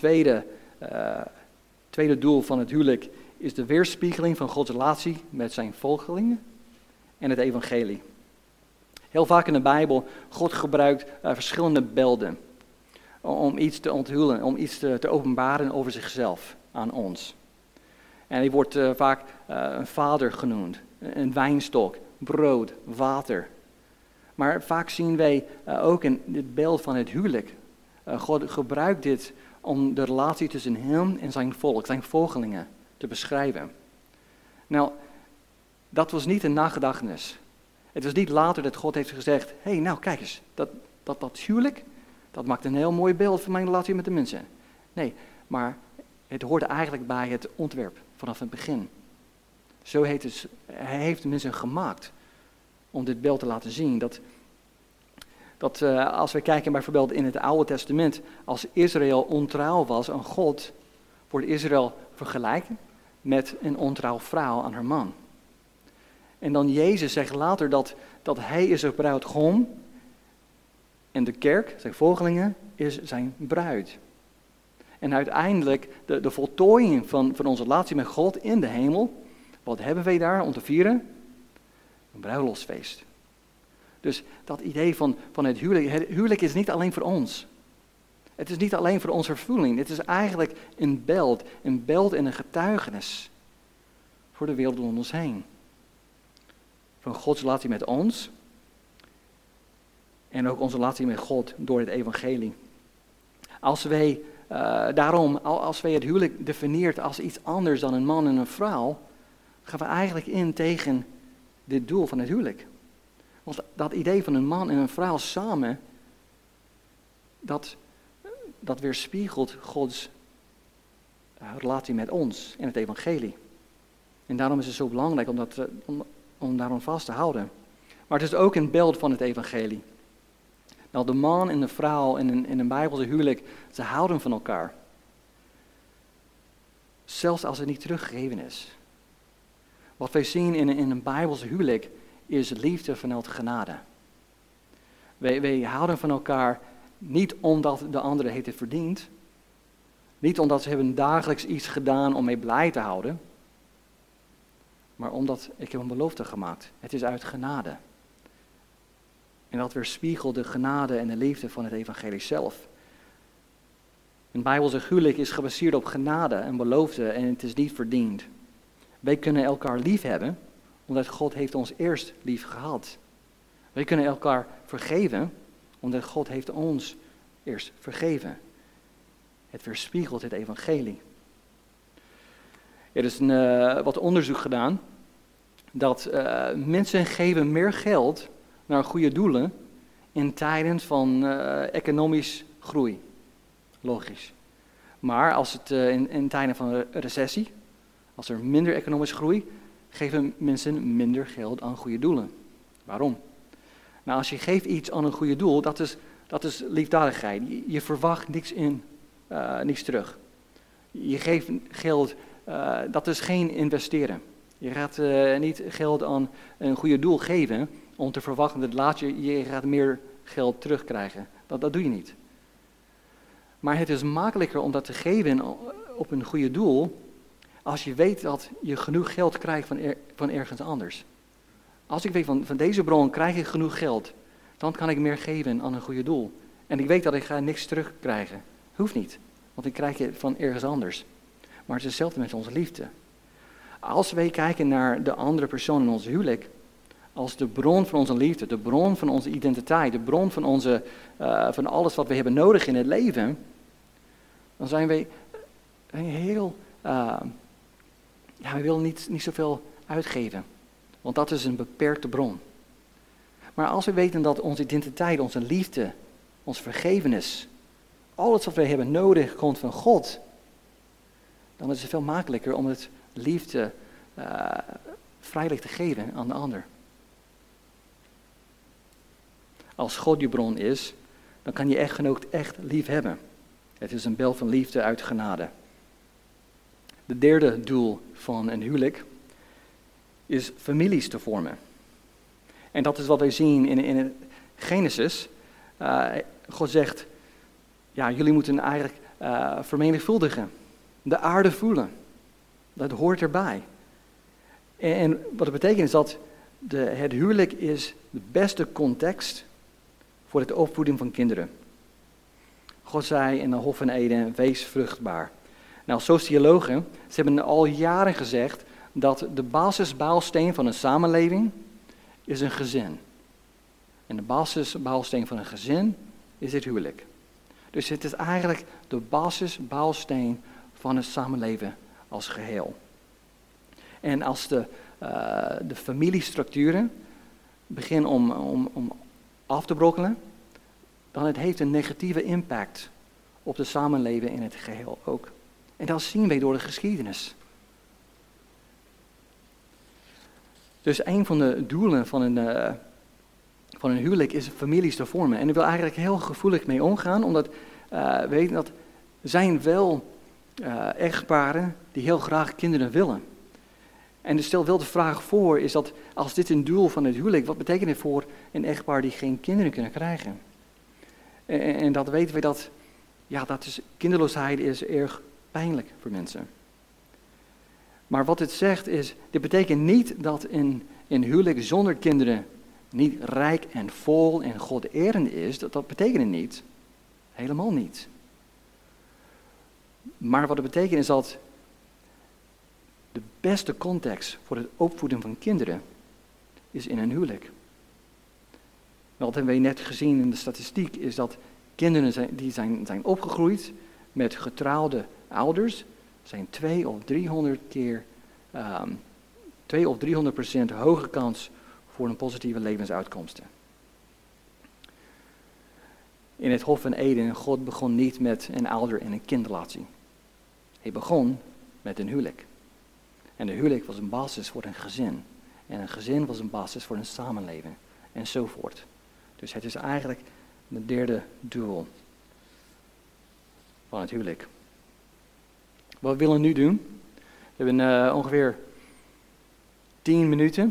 tweede doel van het huwelijk is de weerspiegeling van Gods relatie met zijn volgelingen en het evangelie. Heel vaak in de Bijbel, God gebruikt verschillende beelden om iets te onthullen, om iets te openbaren over zichzelf aan ons. En hij wordt vaak een vader genoemd, een wijnstok, brood, water. Maar vaak zien wij ook in dit beeld van het huwelijk. God gebruikt dit om de relatie tussen hem en zijn volk, zijn volgelingen, te beschrijven. Nou, dat was niet een nagedachtenis. Het was niet later dat God heeft gezegd, nou kijk eens, dat huwelijk, dat maakt een heel mooi beeld van mijn relatie met de mensen. Nee, maar het hoorde eigenlijk bij het ontwerp vanaf het begin. Zo heet het, hij heeft de mensen gemaakt om dit beeld te laten zien. Dat als we kijken bijvoorbeeld in het Oude Testament, als Israël ontrouw was aan God, wordt Israël vergelijken met een ontrouw vrouw aan haar man. En dan Jezus zegt later dat hij is een bruidegom en de kerk, zijn volgelingen, is zijn bruid. En uiteindelijk de voltooiing van onze relatie met God in de hemel, wat hebben wij daar om te vieren? Een bruiloftsfeest. Dus dat idee van het huwelijk is niet alleen voor ons. Het is niet alleen voor onze vervulling. Het is eigenlijk een beeld en een getuigenis voor de wereld om ons heen. Van Gods relatie met ons en ook onze relatie met God door het evangelie. Als wij het huwelijk definieert als iets anders dan een man en een vrouw, gaan we eigenlijk in tegen dit doel van het huwelijk. Want dat idee van een man en een vrouw samen, dat weerspiegelt Gods relatie met ons en het evangelie. En daarom is het zo belangrijk om daarom vast te houden. Maar het is ook een beeld van het evangelie. Nou, de man en de vrouw in een Bijbelse huwelijk, ze houden van elkaar. Zelfs als het niet teruggegeven is. Wat wij zien in een Bijbelse huwelijk is liefde vanuit genade. Wij houden van elkaar niet omdat de andere heeft het verdiend. Niet omdat ze hebben dagelijks iets gedaan om mee blij te houden. Maar omdat ik heb een belofte gemaakt. Het is uit genade. En dat weerspiegelt de genade en de liefde van het evangelie zelf. Een Bijbelse huwelijk is gebaseerd op genade en belofte en het is niet verdiend. Wij kunnen elkaar lief hebben, omdat God heeft ons eerst lief gehad. Wij kunnen elkaar vergeven, omdat God heeft ons eerst vergeven. Het weerspiegelt het evangelie. Er is wat onderzoek gedaan, dat mensen geven meer geld naar goede doelen in tijden van economisch groei. Logisch. Maar als het in tijden van een recessie, als er minder economisch groei, geven mensen minder geld aan goede doelen. Waarom? Nou, als je geeft iets aan een goede doel, dat is liefdadigheid. Je verwacht niks terug. Je geeft geld, dat is geen investeren. Je gaat niet geld aan een goede doel geven om te verwachten dat je gaat meer geld terugkrijgen. Dat doe je niet. Maar het is makkelijker om dat te geven op een goede doel als je weet dat je genoeg geld krijgt van ergens anders. Als ik weet van deze bron krijg ik genoeg geld, dan kan ik meer geven aan een goede doel. En ik weet dat ik ga niks terugkrijgen. Hoeft niet, want ik krijg het van ergens anders. Maar het is hetzelfde met onze liefde. Als wij kijken naar de andere persoon in ons huwelijk, als de bron van onze liefde, de bron van onze identiteit, de bron van alles wat we hebben nodig in het leven, dan zijn wij heel, we willen niet zoveel uitgeven, want dat is een beperkte bron. Maar als we weten dat onze identiteit, onze liefde, onze vergevenis, alles wat wij hebben nodig komt van God, dan is het veel makkelijker om het liefde vrijelijk te geven aan de ander. Als God je bron is, dan kan je echtgenoot echt lief hebben. Het is een bel van liefde uit genade. De derde doel van een huwelijk is families te vormen. En dat is wat wij zien in Genesis. God zegt, ja, jullie moeten eigenlijk vermenigvuldigen. De aarde voelen. Dat hoort erbij. En wat het betekent is dat het huwelijk is de beste context voor het opvoeden van kinderen. God zei in de Hof van Eden, wees vruchtbaar. Nou, sociologen, ze hebben al jaren gezegd dat de basisbouwsteen van een samenleving is een gezin. En de basisbouwsteen van een gezin is het huwelijk. Dus het is eigenlijk de basisbouwsteen van het samenleven als geheel. En als de familiestructuren beginnen om af te brokkelen, dan het heeft een negatieve impact op de samenleving in het geheel ook. En dat zien we door de geschiedenis. Dus een van de doelen van een huwelijk is families te vormen. En ik wil eigenlijk heel gevoelig mee omgaan, omdat we weten dat er zijn wel echtparen die heel graag kinderen willen. En er stelt wel de vraag voor, is dat als dit een doel van het huwelijk, wat betekent het voor een echtpaar die geen kinderen kunnen krijgen? En dat weten we dat, ja, kinderloosheid is erg pijnlijk voor mensen. Maar wat het zegt is, dit betekent niet dat een huwelijk zonder kinderen niet rijk en vol en goderend is. Dat betekent het niet. Helemaal niet. Maar wat het betekent is dat de beste context voor het opvoeden van kinderen is in een huwelijk. Wat hebben we net gezien in de statistiek is dat kinderen zijn opgegroeid met getrouwde ouders, zijn 200% hoge kans voor een positieve levensuitkomsten. In het Hof van Eden, God begon niet met een ouder- en een kindrelatie. Hij begon met een huwelijk. En een huwelijk was een basis voor een gezin. En een gezin was een basis voor een samenleving. Enzovoort. Dus het is eigenlijk het derde doel van het huwelijk. Wat we willen nu doen, we hebben ongeveer 10 minuten.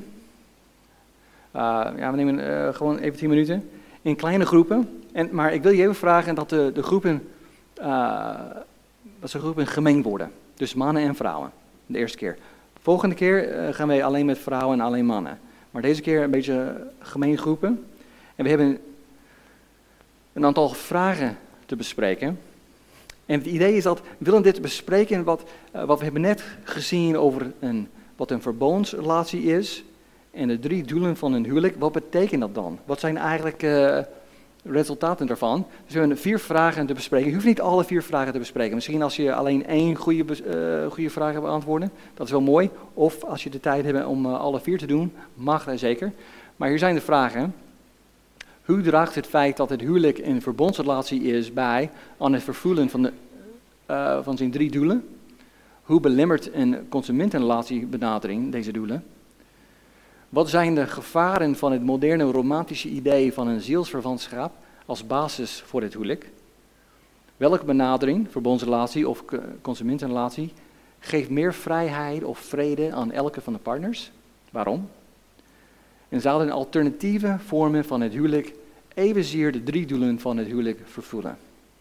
We nemen gewoon even 10 minuten in kleine groepen. Maar ik wil je even vragen dat de groepen, dat ze groepen gemengd worden. Dus mannen en vrouwen, de eerste keer. Volgende keer gaan wij alleen met vrouwen en alleen mannen. Maar deze keer een beetje gemengd groepen. En we hebben een aantal vragen te bespreken. En het idee is dat we willen dit bespreken wat we hebben net gezien over wat een verbondsrelatie is. En de 3 doelen van een huwelijk, wat betekent dat dan? Wat zijn eigenlijk resultaten daarvan? Dus we hebben 4 vragen te bespreken. Je hoeft niet alle 4 vragen te bespreken. Misschien als je alleen 1 goede vraag hebt beantwoorden, dat is wel mooi. Of als je de tijd hebt om alle 4 te doen, mag dat zeker. Maar hier zijn de vragen. Hoe draagt het feit dat het huwelijk een verbondsrelatie is bij aan het vervullen van zijn 3 doelen? Hoe belemmert een consumentenrelatiebenadering deze doelen? Wat zijn de gevaren van het moderne romantische idee van een zielsverwantschap als basis voor het huwelijk? Welke benadering, verbondsrelatie of consumentenrelatie, geeft meer vrijheid of vrede aan elke van de partners? Waarom? En zouden alternatieve vormen van het huwelijk evenzeer de 3 doelen van het huwelijk vervullen?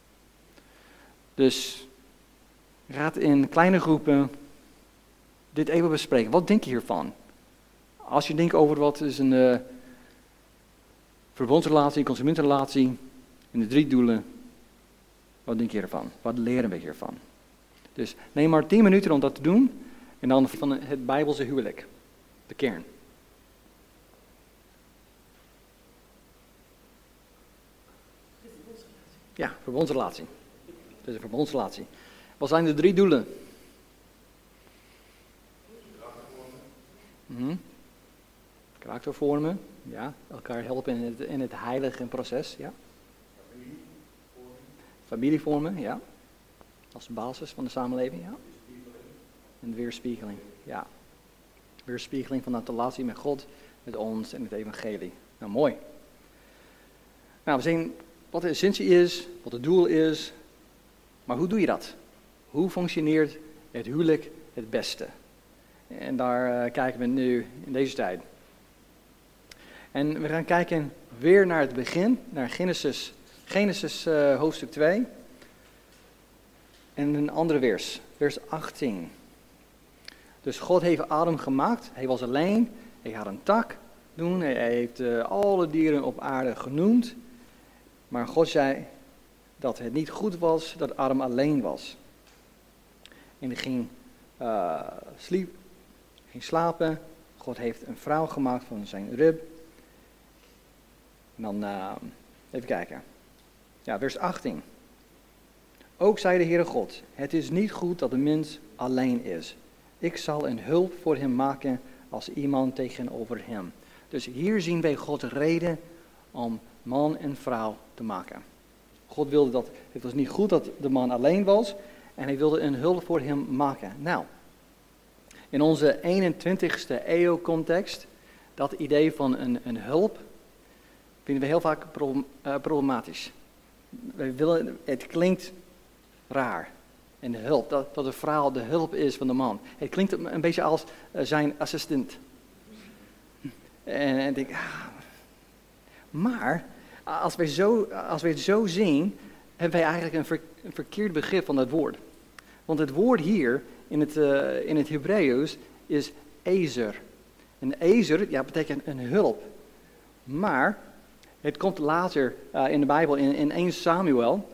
Dus gaat in kleine groepen dit even bespreken. Wat denk je hiervan? Als je denkt over wat is een verbondsrelatie, consumentenrelatie en de 3 doelen, wat denk je ervan? Wat leren we hiervan? Dus neem maar 10 minuten om dat te doen en dan van het Bijbelse huwelijk, de kern. Ja, verbondsrelatie. Het is een verbondsrelatie. Wat zijn de 3 doelen? Karakter vormen, ja. Elkaar helpen in het heilige proces, ja. Familie vormen, ja. Als basis van de samenleving, ja. En de weerspiegeling, ja. Weerspiegeling van de relatie met God, met ons en het evangelie. Nou, mooi. Nou, we zien wat de essentie is, wat het doel is. Maar hoe doe je dat? Hoe functioneert het huwelijk het beste? En daar kijken we nu in deze tijd. En we gaan kijken weer naar het begin, naar Genesis hoofdstuk 2. En een andere vers 18. Dus God heeft Adam gemaakt, hij was alleen, hij had een tak doen, hij heeft alle dieren op aarde genoemd. Maar God zei dat het niet goed was dat Adam alleen was. En hij ging slapen. God heeft een vrouw gemaakt van zijn rib. En dan, even kijken. Ja, vers 18. Ook zei de Heere God, het is niet goed dat de mens alleen is. Ik zal een hulp voor hem maken als iemand tegenover hem. Dus hier zien wij Gods reden om man en vrouw te maken. God wilde dat, het was niet goed dat de man alleen was en hij wilde een hulp voor hem maken. Nou, in onze 21ste eeuw context, dat idee van een hulp, vinden we heel vaak problematisch. Het klinkt raar. En de hulp, dat de vrouw de hulp is van de man. Het klinkt een beetje als zijn assistent. En ik denk, maar als wij het zo zien, hebben wij eigenlijk een verkeerd begrip van het woord. Want het woord hier in het Hebreeuws is ezer. En ezer, ja, betekent een hulp. Maar het komt later in de Bijbel, in 1 Samuel.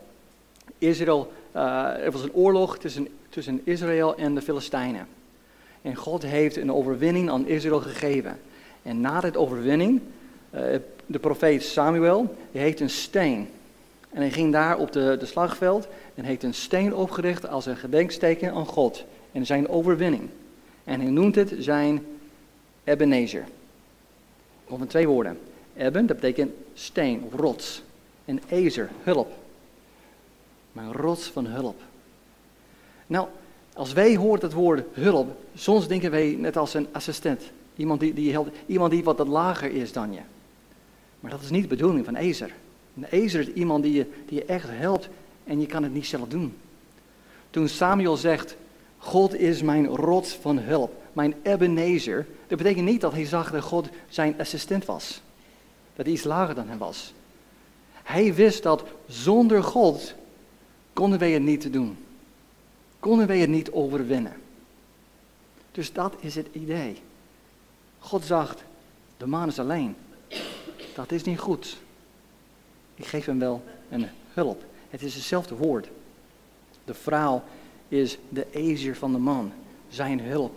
Er was een oorlog tussen Israël en de Filistijnen. En God heeft een overwinning aan Israël gegeven. En na de overwinning, de profeet Samuel, die heeft een steen. En hij ging daar op de slagveld en heeft een steen opgericht als een gedenkteken aan God. En zijn overwinning. En hij noemt het zijn Ebenezer. Komt van 2 woorden. Eben, dat betekent steen of rots. En ezer, hulp. Mijn rots van hulp. Nou, als wij horen het woord hulp, soms denken wij net als een assistent. Iemand die helpt, iemand die wat lager is dan je. Maar dat is niet de bedoeling van ezer. Een ezer is iemand die je echt helpt en je kan het niet zelf doen. Toen Samuel zegt, God is mijn rots van hulp, mijn Ebenezer, dat betekent niet dat hij zag dat God zijn assistent was. Dat hij iets lager dan hem was. Hij wist dat zonder God konden wij het niet doen. Konden wij het niet overwinnen. Dus dat is het idee. God zegt, de man is alleen. Dat is niet goed. Ik geef hem wel een hulp. Het is hetzelfde woord. De vrouw is de ezer van de man. Zijn hulp.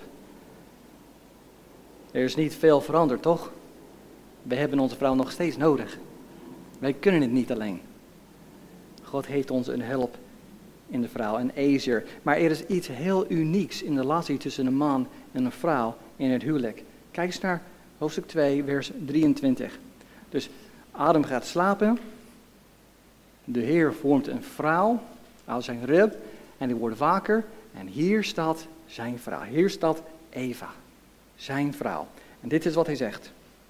Er is niet veel veranderd, toch? We hebben onze vrouw nog steeds nodig. Wij kunnen het niet alleen. God heeft ons een hulp in de vrouw, een ezer. Maar er is iets heel unieks in de relatie tussen een man en een vrouw in het huwelijk. Kijk eens naar hoofdstuk 2, vers 23. Dus Adam gaat slapen. De Heer vormt een vrouw uit zijn rib en die wordt wakker. En hier staat zijn vrouw. Hier staat Eva, zijn vrouw. En dit is wat hij zegt.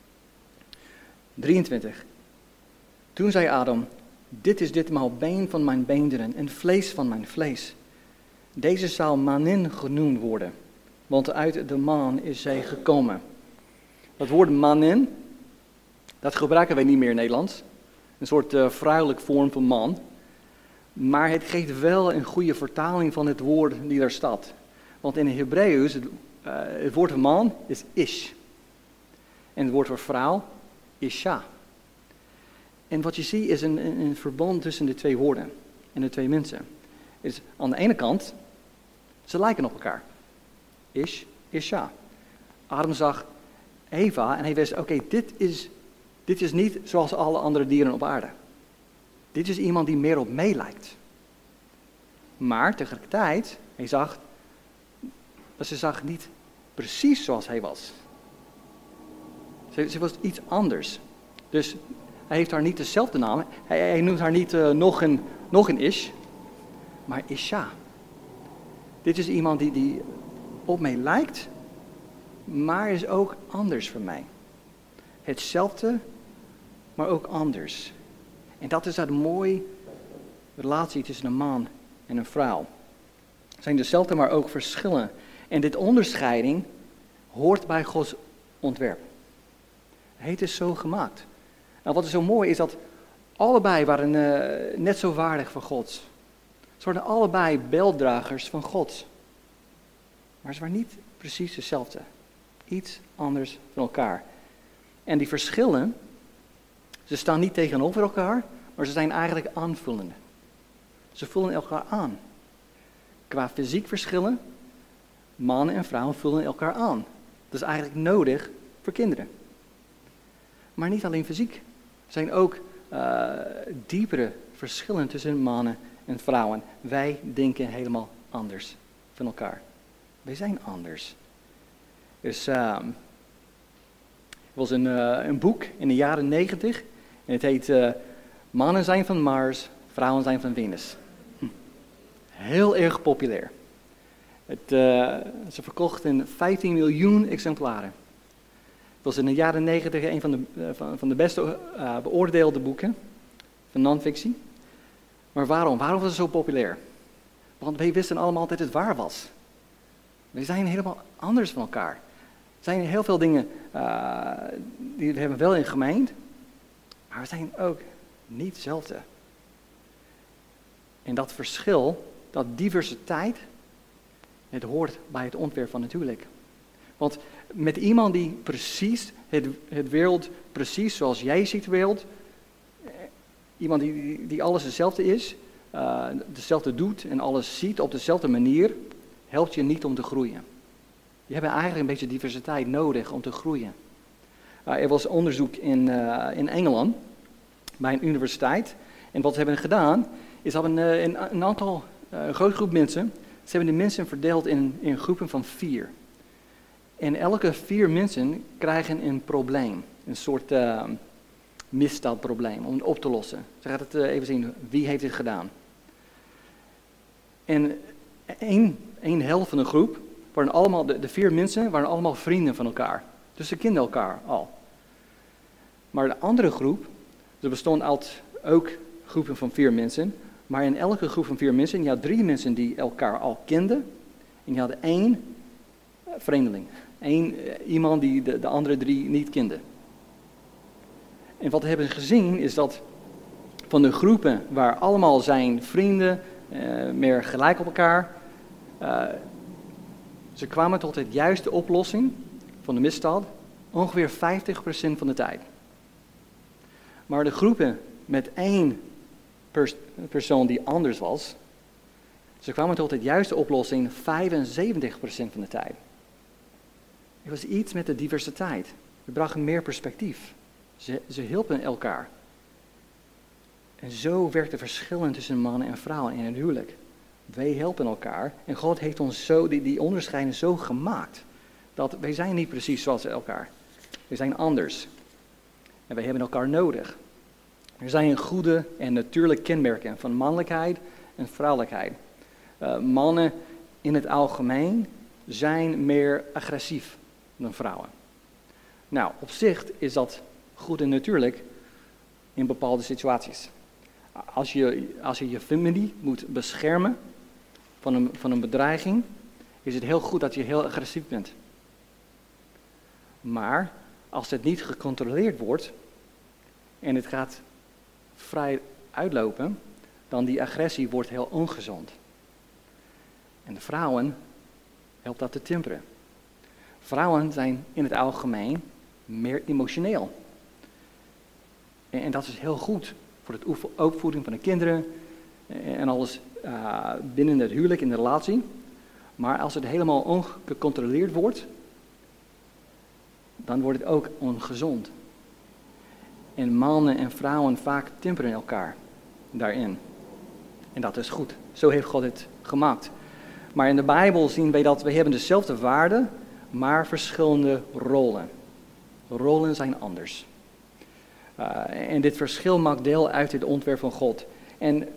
23. Toen zei Adam, dit is ditmaal been van mijn beenderen en vlees van mijn vlees. Deze zal manin genoemd worden, want uit de man is zij gekomen. Dat woord manin, dat gebruiken wij niet meer in Nederlands. Een soort vrouwelijk vorm van man. Maar het geeft wel een goede vertaling van het woord die daar staat. Want in het Hebreeuws, het woord voor man is ish. En het woord voor vrouw, isha. En wat je ziet is een verband tussen de twee woorden en de twee mensen. Is aan de ene kant, ze lijken op elkaar. Ish, isha. Adam zag Eva en hij wist, oké, dit is niet zoals alle andere dieren op aarde. Dit is iemand die meer op mij lijkt. Maar tegelijkertijd, ze zag niet precies zoals hij was. Ze was iets anders. Dus hij heeft haar niet dezelfde naam. Hij noemt haar niet nog een Ish, maar Isha. Dit is iemand die op mij lijkt, maar is ook anders van mij. Hetzelfde, maar ook anders. En dat is een mooie relatie tussen een man en een vrouw. Het zijn dezelfde, maar ook verschillen. En dit onderscheiding hoort bij Gods ontwerp. Het is zo gemaakt. Nou, wat is zo mooi is dat allebei waren net zo waardig voor God. Ze waren allebei beldragers van God. Maar ze waren niet precies hetzelfde. Iets anders van elkaar. En die verschillen, ze staan niet tegenover elkaar, maar ze zijn eigenlijk aanvullende. Ze vullen elkaar aan. Qua fysiek verschillen, mannen en vrouwen vullen elkaar aan. Dat is eigenlijk nodig voor kinderen. Maar niet alleen fysiek. Er zijn ook diepere verschillen tussen mannen en vrouwen. Wij denken helemaal anders van elkaar. Wij zijn anders. Dus er was een boek in de jaren 90 en het heet Mannen zijn van Mars, vrouwen zijn van Venus. Heel erg populair. Ze verkocht in 15 miljoen exemplaren. Het was in de jaren 90 een van de beste beoordeelde boeken van non-fictie. Maar waarom? Waarom was het zo populair? Want wij wisten allemaal dat het waar was. We zijn helemaal anders van elkaar. Er zijn heel veel dingen die we hebben wel in gemeen, maar we zijn ook niet hetzelfde. En dat verschil, dat diversiteit, het hoort bij het ontwerp van het huwelijk. Want met iemand die precies het wereld, precies zoals jij ziet de wereld, iemand die alles hetzelfde is, hetzelfde doet en alles ziet op dezelfde manier, helpt je niet om te groeien. Je hebt eigenlijk een beetje diversiteit nodig om te groeien. Er was onderzoek in Engeland, bij een universiteit. En wat ze hebben gedaan, is ze hebben een grote groep mensen, ze hebben de mensen verdeeld in groepen van 4. En elke 4 mensen krijgen een probleem, een soort misdaadprobleem om het op te lossen. Ze gaat het even zien, wie heeft dit gedaan. En één helft van de groep, waren allemaal, de 4 mensen waren allemaal vrienden van elkaar. Dus ze kenden elkaar al. Maar de andere groep, ze bestond uit ook groepen van 4 mensen. Maar in elke groep van 4 mensen, je had 3 mensen die elkaar al kenden. En je had 1 vreemdeling. Iemand die de andere 3 niet kende. En wat we hebben gezien is dat van de groepen waar allemaal zijn vrienden, meer gelijk op elkaar, ze kwamen tot het juiste oplossing van de misdaad ongeveer 50% van de tijd. Maar de groepen met 1 persoon die anders was, ze kwamen tot het juiste oplossing 75% van de tijd. Het was iets met de diversiteit. We brachten meer perspectief. Ze hielpen elkaar. En zo werkt de verschillen tussen mannen en vrouwen in het huwelijk. Wij helpen elkaar en God heeft ons zo, die onderscheiden zo gemaakt, dat wij zijn niet precies zoals elkaar. We zijn anders. En wij hebben elkaar nodig. Er zijn goede en natuurlijke kenmerken van mannelijkheid en vrouwelijkheid. Mannen in het algemeen zijn meer agressief dan vrouwen. Nou, op zich is dat goed en natuurlijk in bepaalde situaties. Als je familie moet beschermen van een bedreiging, is het heel goed dat je heel agressief bent. Maar als het niet gecontroleerd wordt en het gaat vrij uitlopen, dan die agressie wordt heel ongezond. En de vrouwen helpt dat te temperen. Vrouwen zijn in het algemeen meer emotioneel. En dat is heel goed voor het opvoeding van de kinderen en alles binnen het huwelijk in de relatie. Maar als het helemaal ongecontroleerd wordt, dan wordt het ook ongezond. En mannen en vrouwen vaak temperen elkaar daarin. En dat is goed. Zo heeft God het gemaakt. Maar in de Bijbel zien wij dat we hebben dezelfde waarden, maar verschillende rollen. Rollen zijn anders. En dit verschil maakt deel uit het ontwerp van God. En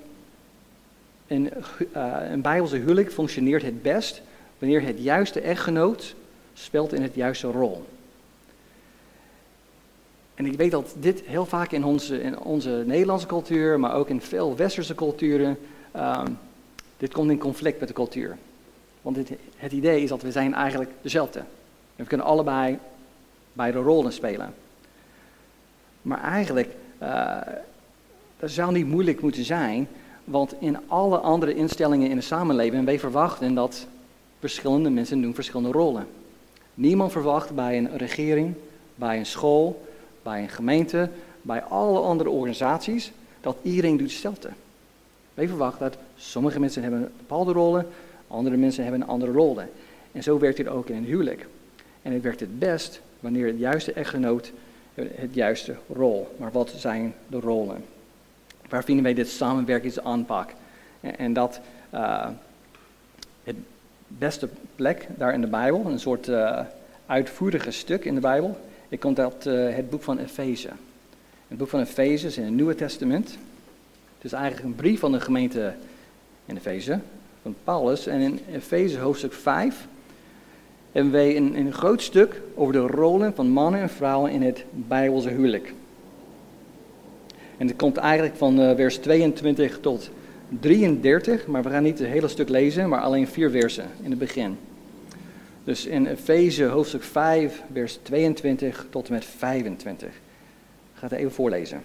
een Bijbelse huwelijk functioneert het best wanneer het juiste echtgenoot speelt in het juiste rol. En ik weet dat dit heel vaak in onze Nederlandse cultuur, maar ook in veel westerse culturen, dit komt in conflict met de cultuur. Want het idee is dat we zijn eigenlijk dezelfde. En we kunnen allebei beide rollen spelen. Maar eigenlijk, dat zou niet moeilijk moeten zijn, want in alle andere instellingen in de samenleving, wij verwachten dat verschillende mensen doen verschillende rollen. Niemand verwacht bij een regering, bij een school, bij een gemeente, bij alle andere organisaties, dat iedereen doet hetzelfde. Wij verwachten dat sommige mensen hebben bepaalde rollen, andere mensen hebben andere rollen. En zo werkt het ook in een huwelijk. En het werkt het best wanneer het juiste echtgenoot het juiste rol. Maar wat zijn de rollen? Waar vinden wij dit samenwerkingsaanpak? En dat het beste plek daar in de Bijbel, een soort uitvoerige stuk in de Bijbel, ik komt uit het boek van Efeze. Het boek van Efeze is in het Nieuwe Testament. Het is eigenlijk een brief van de gemeente in Efeze, van Paulus. En in Efeze hoofdstuk 5 hebben wij een groot stuk over de rollen van mannen en vrouwen in het Bijbelse huwelijk. En het komt eigenlijk van vers 22 tot 33, maar we gaan niet het hele stuk lezen, maar alleen 4 versen in het begin. Dus in Efeze hoofdstuk 5, vers 22 tot en met 25. Ik ga het even voorlezen.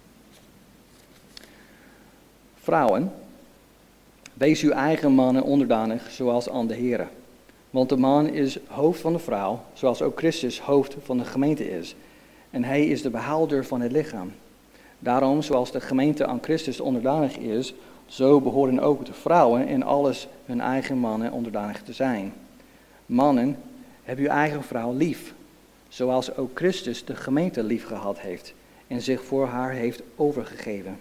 Vrouwen, wees uw eigen mannen onderdanig, zoals aan de Here. Want de man is hoofd van de vrouw, zoals ook Christus hoofd van de gemeente is. En hij is de behouder van het lichaam. Daarom, zoals de gemeente aan Christus onderdanig is, zo behoren ook de vrouwen in alles hun eigen mannen onderdanig te zijn. Mannen, heb uw eigen vrouw lief, zoals ook Christus de gemeente lief gehad heeft en zich voor haar heeft overgegeven.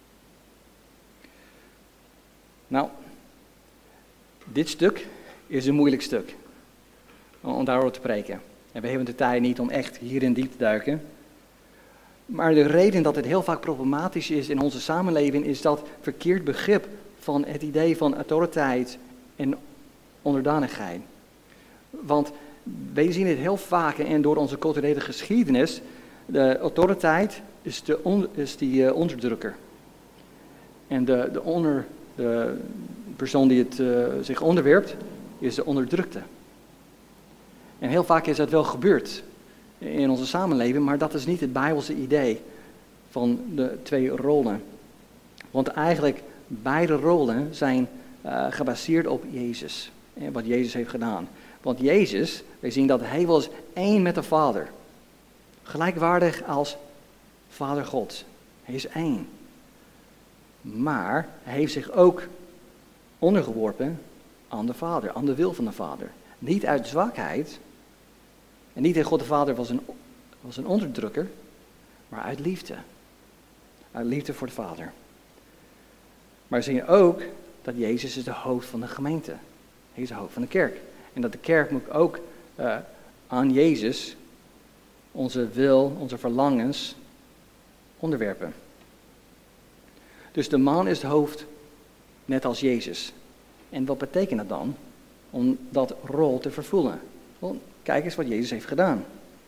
Nou, dit stuk is een moeilijk stuk om daarover te spreken. En we hebben de tijd niet om echt hierin diep te duiken. Maar de reden dat het heel vaak problematisch is in onze samenleving is dat verkeerd begrip van het idee van autoriteit en onderdanigheid. Want wij zien het heel vaak en door onze culturele geschiedenis, de autoriteit is die onderdrukker. En de persoon die het zich onderwerpt, is de onderdrukte. En heel vaak is dat wel gebeurd in onze samenleving, maar dat is niet het Bijbelse idee van de 2 rollen. Want eigenlijk beide rollen zijn gebaseerd op Jezus. En wat Jezus heeft gedaan. Want Jezus, wij zien dat hij was één met de Vader. Gelijkwaardig als Vader God. Hij is één. Maar hij heeft zich ook ondergeworpen aan de Vader, aan de wil van de Vader. Niet uit zwakheid. En niet dat God de Vader was een onderdrukker, maar uit liefde. Uit liefde voor de Vader. Maar we zien ook dat Jezus is de hoofd van de gemeente. Hij is de hoofd van de kerk. En dat de kerk moet ook aan Jezus onze wil, onze verlangens onderwerpen. Dus de man is het hoofd, net als Jezus. En wat betekent dat dan? Om dat rol te vervullen. Want kijk eens wat Jezus heeft gedaan.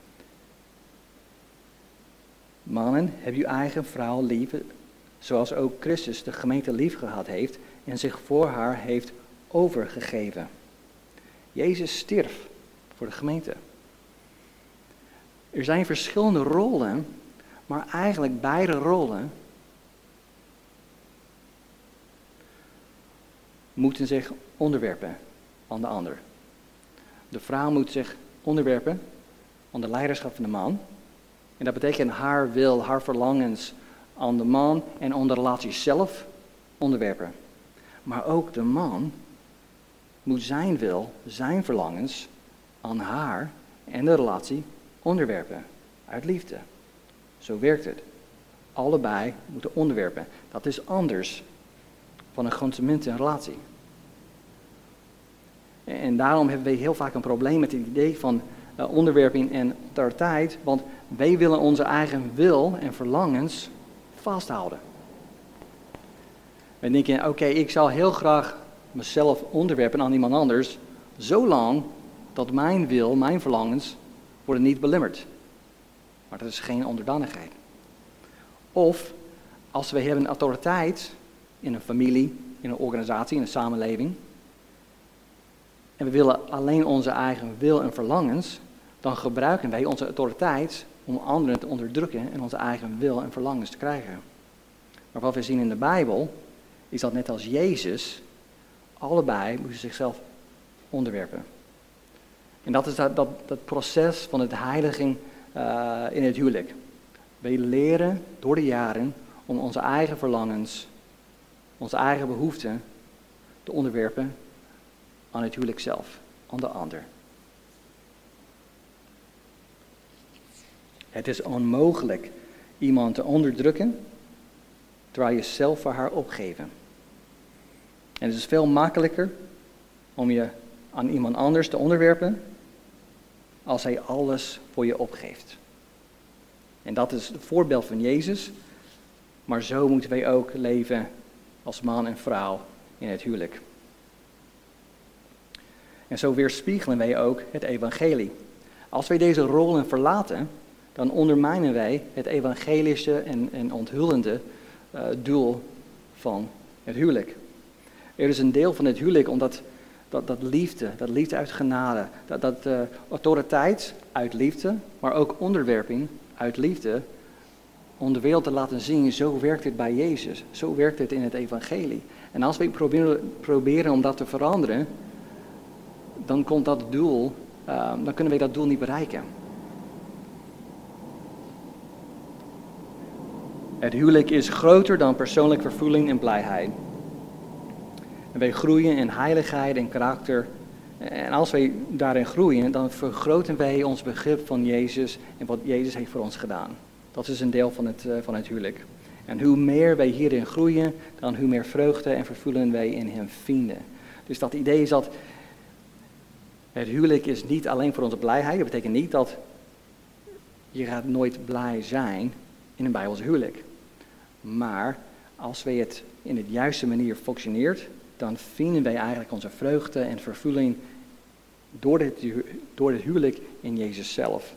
Mannen, heb uw eigen vrouw lief, zoals ook Christus de gemeente lief gehad heeft en zich voor haar heeft overgegeven. Jezus stierf voor de gemeente. Er zijn verschillende rollen, maar eigenlijk beide rollen moeten zich onderwerpen aan de ander. De vrouw moet zich onderwerpen aan de leiderschap van de man. En dat betekent haar wil, haar verlangens aan de man en aan de relatie zelf onderwerpen. Maar ook de man moet zijn wil, zijn verlangens aan haar en de relatie onderwerpen. Uit liefde. Zo werkt het. Allebei moeten onderwerpen. Dat is anders van een consumentenrelatie. En daarom hebben we heel vaak een probleem met het idee van onderwerping en autoriteit, want wij willen onze eigen wil en verlangens vasthouden. We denken, oké, ik zou heel graag mezelf onderwerpen aan iemand anders, zolang dat mijn wil, mijn verlangens, worden niet belemmerd. maar dat is geen onderdanigheid. Of als we hebben autoriteit in een familie, in een organisatie, in een samenleving, en we willen alleen onze eigen wil en verlangens, dan gebruiken wij onze autoriteit om anderen te onderdrukken en onze eigen wil en verlangens te krijgen. Maar wat we zien in de Bijbel, is dat net als Jezus, allebei moeten zichzelf onderwerpen. En dat is dat proces van het heiliging in het huwelijk. Wij leren door de jaren om onze eigen verlangens, onze eigen behoeften te onderwerpen aan het huwelijk zelf, aan de ander. Het is onmogelijk iemand te onderdrukken terwijl je zelf voor haar opgeven. En het is veel makkelijker om je aan iemand anders te onderwerpen als hij alles voor je opgeeft. En dat is het voorbeeld van Jezus, maar zo moeten wij ook leven als man en vrouw in het huwelijk. En zo weerspiegelen wij ook het evangelie. Als wij deze rollen verlaten, dan ondermijnen wij het evangelische en onthullende doel van het huwelijk. Er is een deel van het huwelijk omdat dat liefde uit genade, dat autoriteit uit liefde, maar ook onderwerping uit liefde, om de wereld te laten zien, zo werkt het bij Jezus, zo werkt het in het evangelie. En als wij proberen om dat te veranderen, dan komt dat doel, dan kunnen wij dat doel niet bereiken. Het huwelijk is groter dan persoonlijke vervulling en blijheid. En wij groeien in heiligheid en karakter. En als wij daarin groeien, dan vergroten wij ons begrip van Jezus en wat Jezus heeft voor ons gedaan. Dat is een deel van het huwelijk. En hoe meer wij hierin groeien, dan hoe meer vreugde en vervulling wij in hem vinden. Dus dat idee is dat het huwelijk is niet alleen voor onze blijheid. Dat betekent niet dat je gaat nooit blij zijn in een Bijbels huwelijk. Maar als wij het in de juiste manier functioneert, dan vinden wij eigenlijk onze vreugde en vervulling door het huwelijk in Jezus zelf.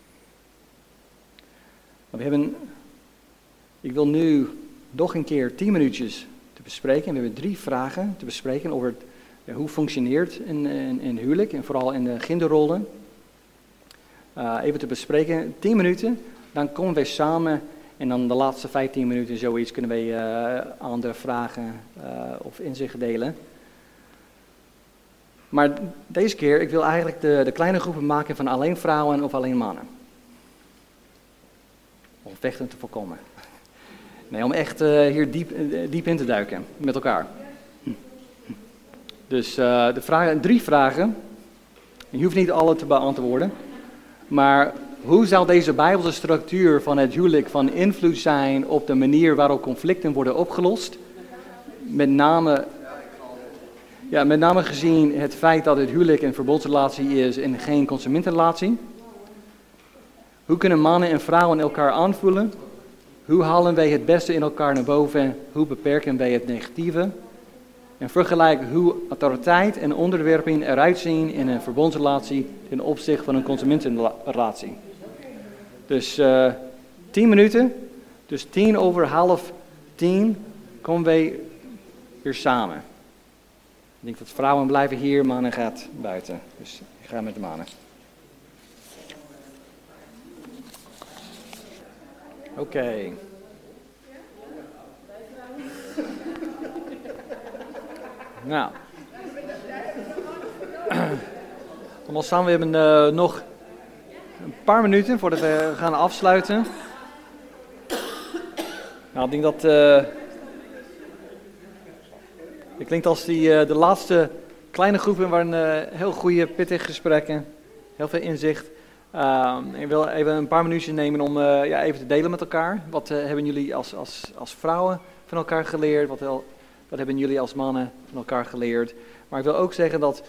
Ik wil nu nog een keer 10 minuutjes te bespreken. We hebben 3 vragen te bespreken over hoe functioneert een huwelijk en vooral in de genderrollen. Even te bespreken, 10 minuten, dan komen wij samen en dan de laatste 15 minuten zoiets kunnen wij andere vragen of inzichten delen. Maar deze keer, ik wil eigenlijk de kleine groepen maken van alleen vrouwen of alleen mannen. Om vechten te voorkomen. Nee, om echt hier diep in te duiken met elkaar. Dus 3 vragen. Je hoeft niet alle te beantwoorden. Maar hoe zal deze Bijbelse structuur van het huwelijk van invloed zijn op de manier waarop conflicten worden opgelost? Met name gezien het feit dat het huwelijk een verbondsrelatie is en geen consumentenrelatie. Hoe kunnen mannen en vrouwen elkaar aanvoelen? Hoe halen wij het beste in elkaar naar boven? Hoe beperken wij het negatieve? En vergelijk hoe autoriteit en onderwerping eruit zien in een verbondsrelatie ten opzichte van een consumentenrelatie. Dus 10 minuten, dus 10:09 komen wij weer samen. Ik denk dat vrouwen blijven hier, mannen gaat buiten. Dus ik ga met de mannen. Oké. Nou. Allemaal samen, we hebben nog een paar minuten voordat we gaan afsluiten. Nou, ik denk dat het klinkt als de laatste kleine groepen waren heel goede, pittige gesprekken. Heel veel inzicht. Ik wil even een paar minuutjes nemen om even te delen met elkaar. Wat hebben jullie als vrouwen van elkaar geleerd? Wat hebben jullie als mannen van elkaar geleerd? Maar ik wil ook zeggen dat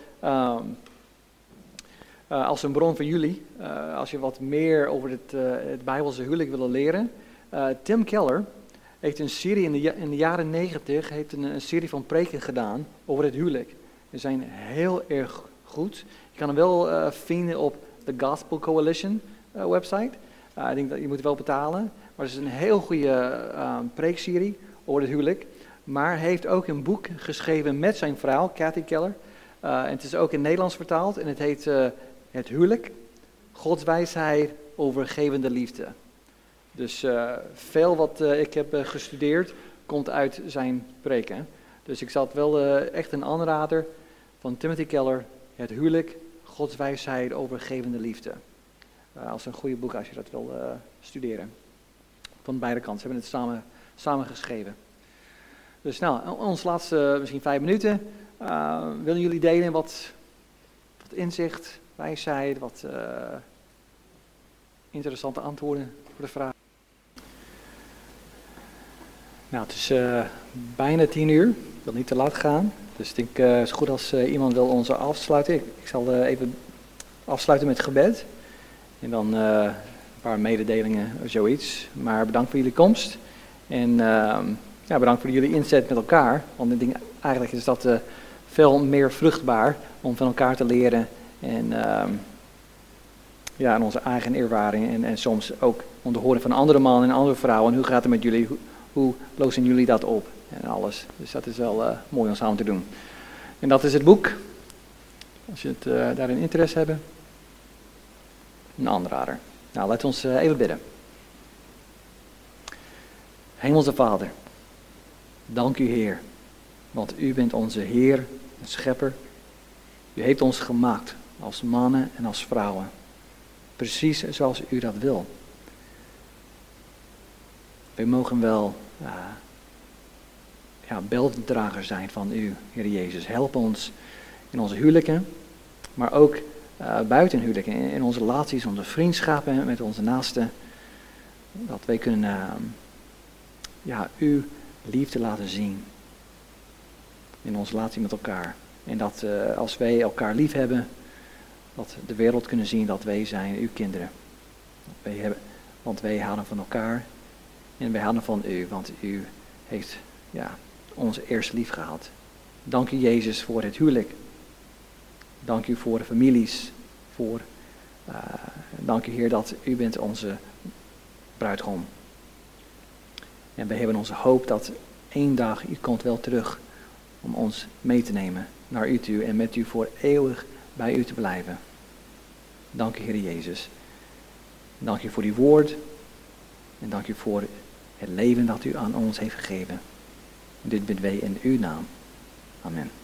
als een bron voor jullie, als je wat meer over het Bijbelse huwelijk wil leren. Tim Keller heeft een serie in de jaren 90, heeft een serie van preken gedaan over het huwelijk. Die zijn heel erg goed. Je kan hem wel vinden op de Gospel Coalition website. Ik denk dat je moet wel betalen. Maar het is een heel goede preekserie over het huwelijk. Maar hij heeft ook een boek geschreven met zijn vrouw, Cathy Keller. En het is ook in het Nederlands vertaald. En het heet Het huwelijk, Gods wijsheid over gevende liefde. Dus veel wat ik heb gestudeerd komt uit zijn preken. Dus ik zal het wel echt een aanrader van Timothy Keller. Het huwelijk, Gods wijsheid over gevende liefde. Als een goede boek als je dat wil studeren. Van beide kanten. Ze hebben het samen geschreven. Dus nou, ons laatste misschien 5 minuten. Willen jullie delen wat inzicht, wijsheid, wat interessante antwoorden voor de vraag? Nou, het is bijna 10 uur. Ik wil niet te laat gaan. Dus ik denk het is goed als iemand wil ons afsluiten. Ik zal even afsluiten met gebed. En dan een paar mededelingen of zoiets. Maar bedankt voor jullie komst. En bedankt voor jullie inzet met elkaar. Want ik denk eigenlijk is dat veel meer vruchtbaar om van elkaar te leren. En en onze eigen ervaring. En soms ook om te horen van andere mannen en andere vrouwen. Hoe gaat het met jullie? Hoe lossen jullie dat op? En alles. Dus dat is wel mooi om samen te doen. En dat is het boek. Als je het daarin interesse hebt. Een aanrader. Nou, laten we ons even bidden. Hemelse Vader, dank u Heer, want u bent onze Heer en Schepper. U heeft ons gemaakt als mannen en als vrouwen, precies zoals u dat wil. Wij mogen wel beelddrager zijn van u, Heer Jezus. Help ons in onze huwelijken, maar ook buiten huwelijken, in onze relaties, onze vriendschappen met onze naasten. Dat wij kunnen uw liefde laten zien in onze relatie met elkaar. En dat als wij elkaar lief hebben, dat de wereld kunnen zien dat wij zijn uw kinderen. Want wij houden van elkaar en wij houden van u, want u heeft ons eerst lief gehad. Dank u Jezus voor het huwelijk. Dank u voor de families. Dank u Heer dat u bent onze bruidegom. En wij hebben onze hoop dat één dag u komt wel terug om ons mee te nemen naar u toe en met u voor eeuwig bij u te blijven. Dank u Heer Jezus. Dank u voor uw woord en dank u voor het leven dat u aan ons heeft gegeven. Dit bidden wij in uw naam. Amen.